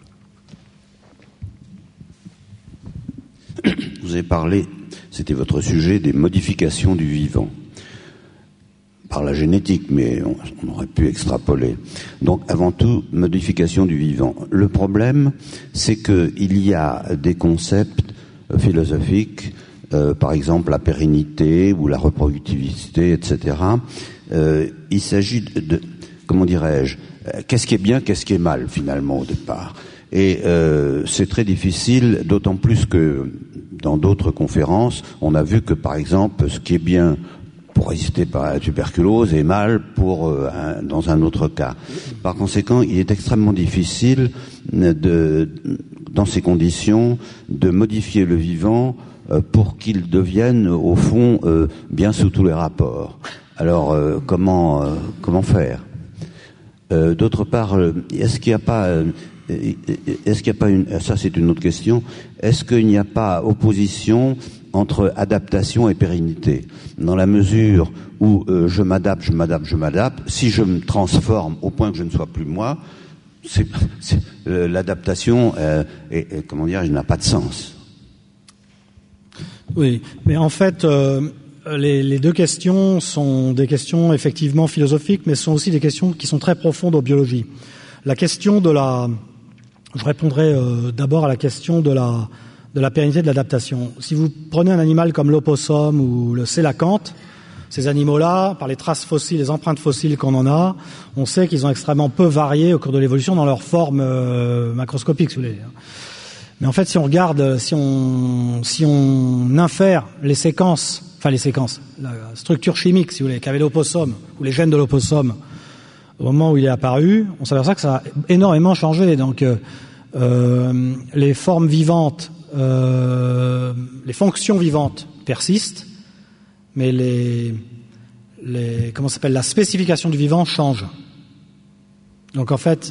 Vous avez parlé, c'était votre sujet, des modifications du vivant. Par la génétique, mais on, on aurait pu extrapoler. Donc, avant tout, modification du vivant. Le problème, c'est qu'il y a des concepts philosophiques, euh, par exemple la pérennité ou la reproductivité, et cetera. Euh, il s'agit de, de, comment dirais-je, qu'est-ce qui est bien, qu'est-ce qui est mal, finalement, au départ. Et euh, c'est très difficile, d'autant plus que dans d'autres conférences, on a vu que, par exemple, ce qui est bien pour résister à la tuberculose et mal pour euh, un, dans un autre cas. Par conséquent, il est extrêmement difficile de, dans ces conditions, de modifier le vivant euh, pour qu'il devienne, au fond, euh, bien sous tous les rapports. Alors, euh, comment euh, comment faire? euh, D'autre part, est-ce qu'il n'y a pas euh, est-ce qu'il n'y a pas une ça c'est une autre question. Est-ce qu'il n'y a pas opposition entre adaptation et pérennité, dans la mesure où euh, je m'adapte, je m'adapte, je m'adapte. Si je me transforme au point que je ne sois plus moi, c'est, c'est, euh, l'adaptation, euh, est, est, comment dire, n'a pas de sens. Oui, mais en fait, euh, les, les deux questions sont des questions effectivement philosophiques, mais sont aussi des questions qui sont très profondes en biologie. La question de la, je répondrai euh, d'abord à la question de la de la pérennité de l'adaptation. Si vous prenez un animal comme l'opossum ou le sélacanthe, ces animaux-là, par les traces fossiles, les empreintes fossiles qu'on en a, on sait qu'ils ont extrêmement peu varié au cours de l'évolution dans leur forme euh, macroscopique, si vous voulez. Mais en fait, si on regarde, si on, si on infère les séquences, enfin les séquences, la structure chimique, si vous voulez, qu'avait l'opossum, ou les gènes de l'opossum, au moment où il est apparu, on s'aperçoit que ça a énormément changé. Donc, euh, euh, les formes vivantes, Euh, les fonctions vivantes persistent, mais les, les comment s'appelle la spécification du vivant change. Donc en fait,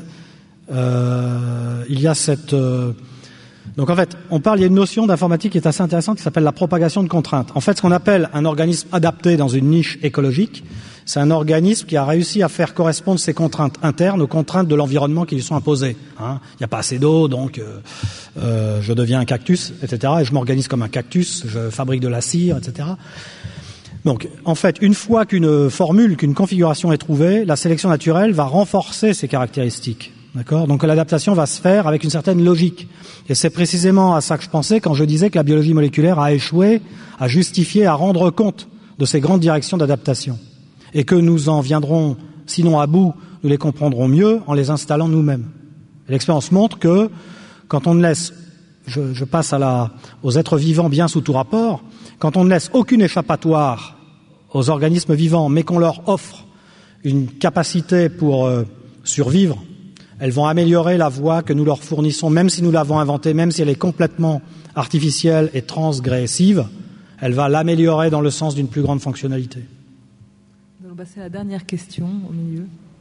euh, il y a cette euh, donc en fait, on parle, il y a une notion d'informatique qui est assez intéressante qui s'appelle la propagation de contraintes. En fait, ce qu'on appelle un organisme adapté dans une niche écologique, c'est un organisme qui a réussi à faire correspondre ses contraintes internes aux contraintes de l'environnement qui lui sont imposées. Hein, il n'y a pas assez d'eau, donc euh, euh, je deviens un cactus, et cetera. Et je m'organise comme un cactus, je fabrique de la cire, et cetera. Donc, en fait, une fois qu'une formule, qu'une configuration est trouvée, la sélection naturelle va renforcer ces caractéristiques. D'accord ? Donc l'adaptation va se faire avec une certaine logique. Et c'est précisément à ça que je pensais quand je disais que la biologie moléculaire a échoué à justifier, à rendre compte de ces grandes directions d'adaptation. Et que nous en viendrons, sinon à bout, nous les comprendrons mieux en les installant nous-mêmes. Et l'expérience montre que quand on ne laisse, je, je passe à la, aux êtres vivants bien sous tout rapport, quand on ne laisse aucune échappatoire aux organismes vivants, mais qu'on leur offre une capacité pour euh, survivre, elles vont améliorer la voie que nous leur fournissons, même si nous l'avons inventée, même si elle est complètement artificielle et transgressive, elle va l'améliorer dans le sens d'une plus grande fonctionnalité. Nous allons passer à la dernière question au milieu.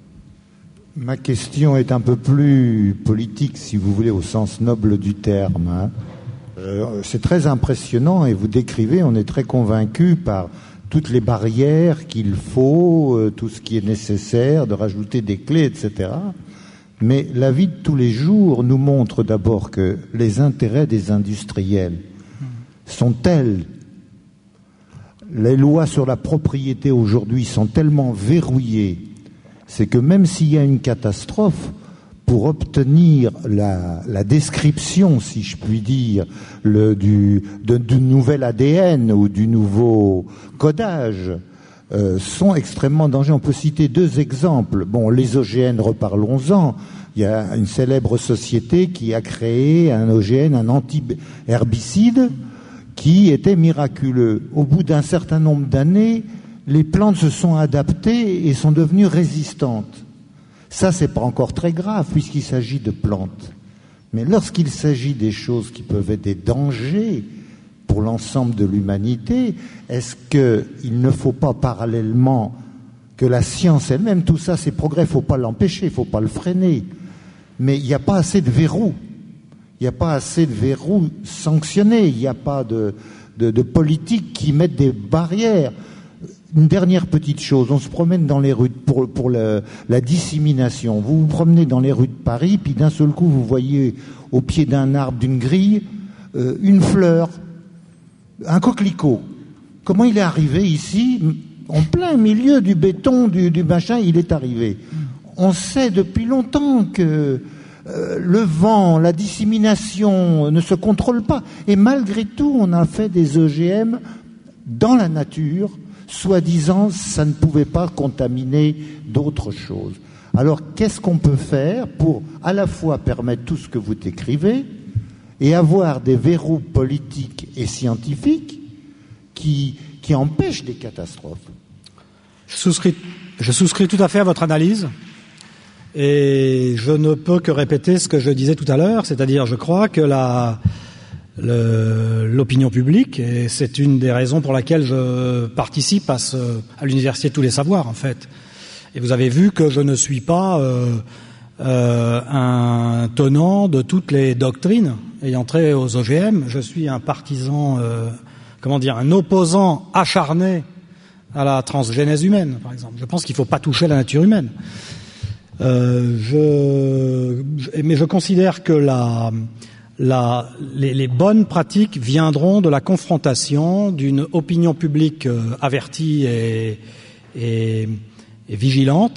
Ma question est un peu plus politique, si vous voulez, au sens noble du terme. Hein. Euh, c'est très impressionnant et vous décrivez, on est très convaincu par toutes les barrières qu'il faut, euh, tout ce qui est nécessaire, de rajouter des clés, et cetera. Mais la vie de tous les jours nous montre d'abord que les intérêts des industriels sont tels, les lois sur la propriété aujourd'hui sont tellement verrouillées, c'est que même s'il y a une catastrophe, pour obtenir la, la description, si je puis dire, le, du, de, du nouvel A D N ou du nouveau codage, Euh, sont extrêmement dangereux. On peut citer deux exemples. Bon, les O G N, reparlons-en. Il y a une célèbre société qui a créé un O G N, un anti-herbicide, qui était miraculeux. Au bout d'un certain nombre d'années, les plantes se sont adaptées et sont devenues résistantes. Ça, c'est pas encore très grave, puisqu'il s'agit de plantes. Mais lorsqu'il s'agit des choses qui peuvent être des dangers pour l'ensemble de l'humanité, est-ce qu'il ne faut pas parallèlement que la science elle-même, tout ça c'est progrès, il ne faut pas l'empêcher, il ne faut pas le freiner, mais il n'y a pas assez de verrous, il n'y a pas assez de verrous sanctionnés, il n'y a pas de, de, de politique qui mettent des barrières. Une dernière petite chose, on se promène dans les rues pour, pour le, la dissémination, vous vous promenez dans les rues de Paris, puis d'un seul coup vous voyez au pied d'un arbre, d'une grille, euh, une fleur, un coquelicot. Comment il est arrivé ici, en plein milieu du béton, du, du machin, il est arrivé. On sait depuis longtemps que euh, le vent, la dissémination ne se contrôle pas. Et malgré tout, on a fait des O G M dans la nature, soi-disant, ça ne pouvait pas contaminer d'autres choses. Alors, qu'est-ce qu'on peut faire pour à la fois permettre tout ce que vous décrivez et avoir des verrous politiques et scientifiques qui, qui empêchent des catastrophes? Je souscris, je souscris tout à fait à votre analyse et je ne peux que répéter ce que je disais tout à l'heure, c'est-à-dire je crois que la, le, l'opinion publique, et c'est une des raisons pour laquelle je participe à, ce, à l'Université de tous les savoirs en fait. Et vous avez vu que je ne suis pas euh, euh, un tenant de toutes les doctrines ayant trait aux O G M. Je suis un partisan, euh, comment dire, un opposant acharné à la transgénèse humaine, par exemple. Je pense qu'il ne faut pas toucher la nature humaine. Euh, je, je, mais je considère que la, la, les, les bonnes pratiques viendront de la confrontation d'une opinion publique euh, avertie et, et, et vigilante,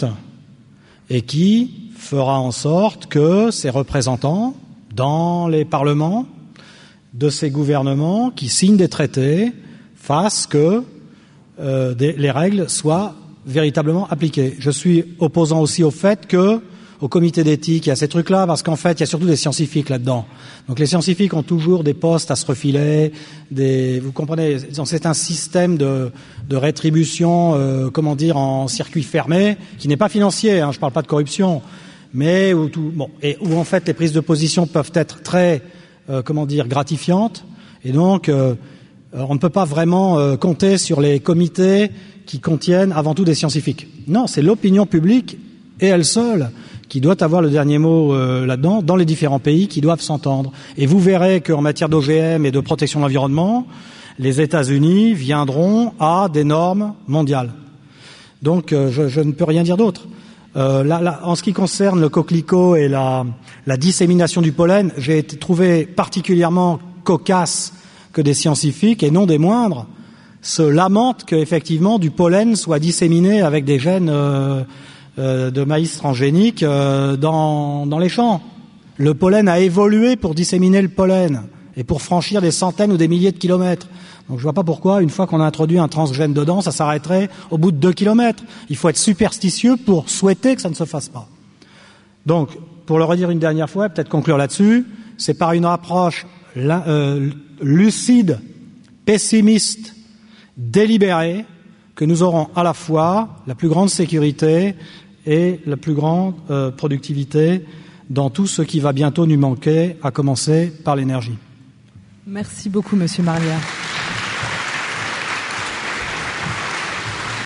et qui fera en sorte que ses représentants, dans les parlements de ces gouvernements qui signent des traités, fassent que euh, des, les règles soient véritablement appliquées. Je suis opposant aussi au fait que, au comité d'éthique, il y a ces trucs-là, parce qu'en fait, il y a surtout des scientifiques là-dedans. Donc les scientifiques ont toujours des postes à se refiler, des, vous comprenez, c'est un système de, de rétribution, euh, comment dire, en circuit fermé, qui n'est pas financier, hein, je ne parle pas de corruption, mais où, tout, bon, et où en fait les prises de position peuvent être très, euh, comment dire, gratifiantes, et donc euh, on ne peut pas vraiment euh, compter sur les comités qui contiennent avant tout des scientifiques. Non, c'est l'opinion publique et elle seule qui doit avoir le dernier mot euh, là-dedans, dans les différents pays qui doivent s'entendre. Et vous verrez qu'en matière d'O G M et de protection de l'environnement, les États-Unis viendront à des normes mondiales. Donc euh, je, je ne peux rien dire d'autre. Euh, là, là, en ce qui concerne le coquelicot et la, la dissémination du pollen, j'ai été trouvé particulièrement cocasse que des scientifiques, et non des moindres, se lamentent qu'effectivement du pollen soit disséminé avec des gènes euh, euh, de maïs transgéniques euh, dans, dans les champs. Le pollen a évolué pour disséminer le pollen et pour franchir des centaines ou des milliers de kilomètres. Donc je vois pas pourquoi, une fois qu'on a introduit un transgène dedans, ça s'arrêterait au bout de deux kilomètres. Il faut être superstitieux pour souhaiter que ça ne se fasse pas. Donc, pour le redire une dernière fois, peut-être conclure là-dessus, c'est par une approche euh, lucide, pessimiste, délibérée, que nous aurons à la fois la plus grande sécurité et la plus grande euh, productivité dans tout ce qui va bientôt nous manquer, à commencer par l'énergie. Merci beaucoup, Monsieur Marlière.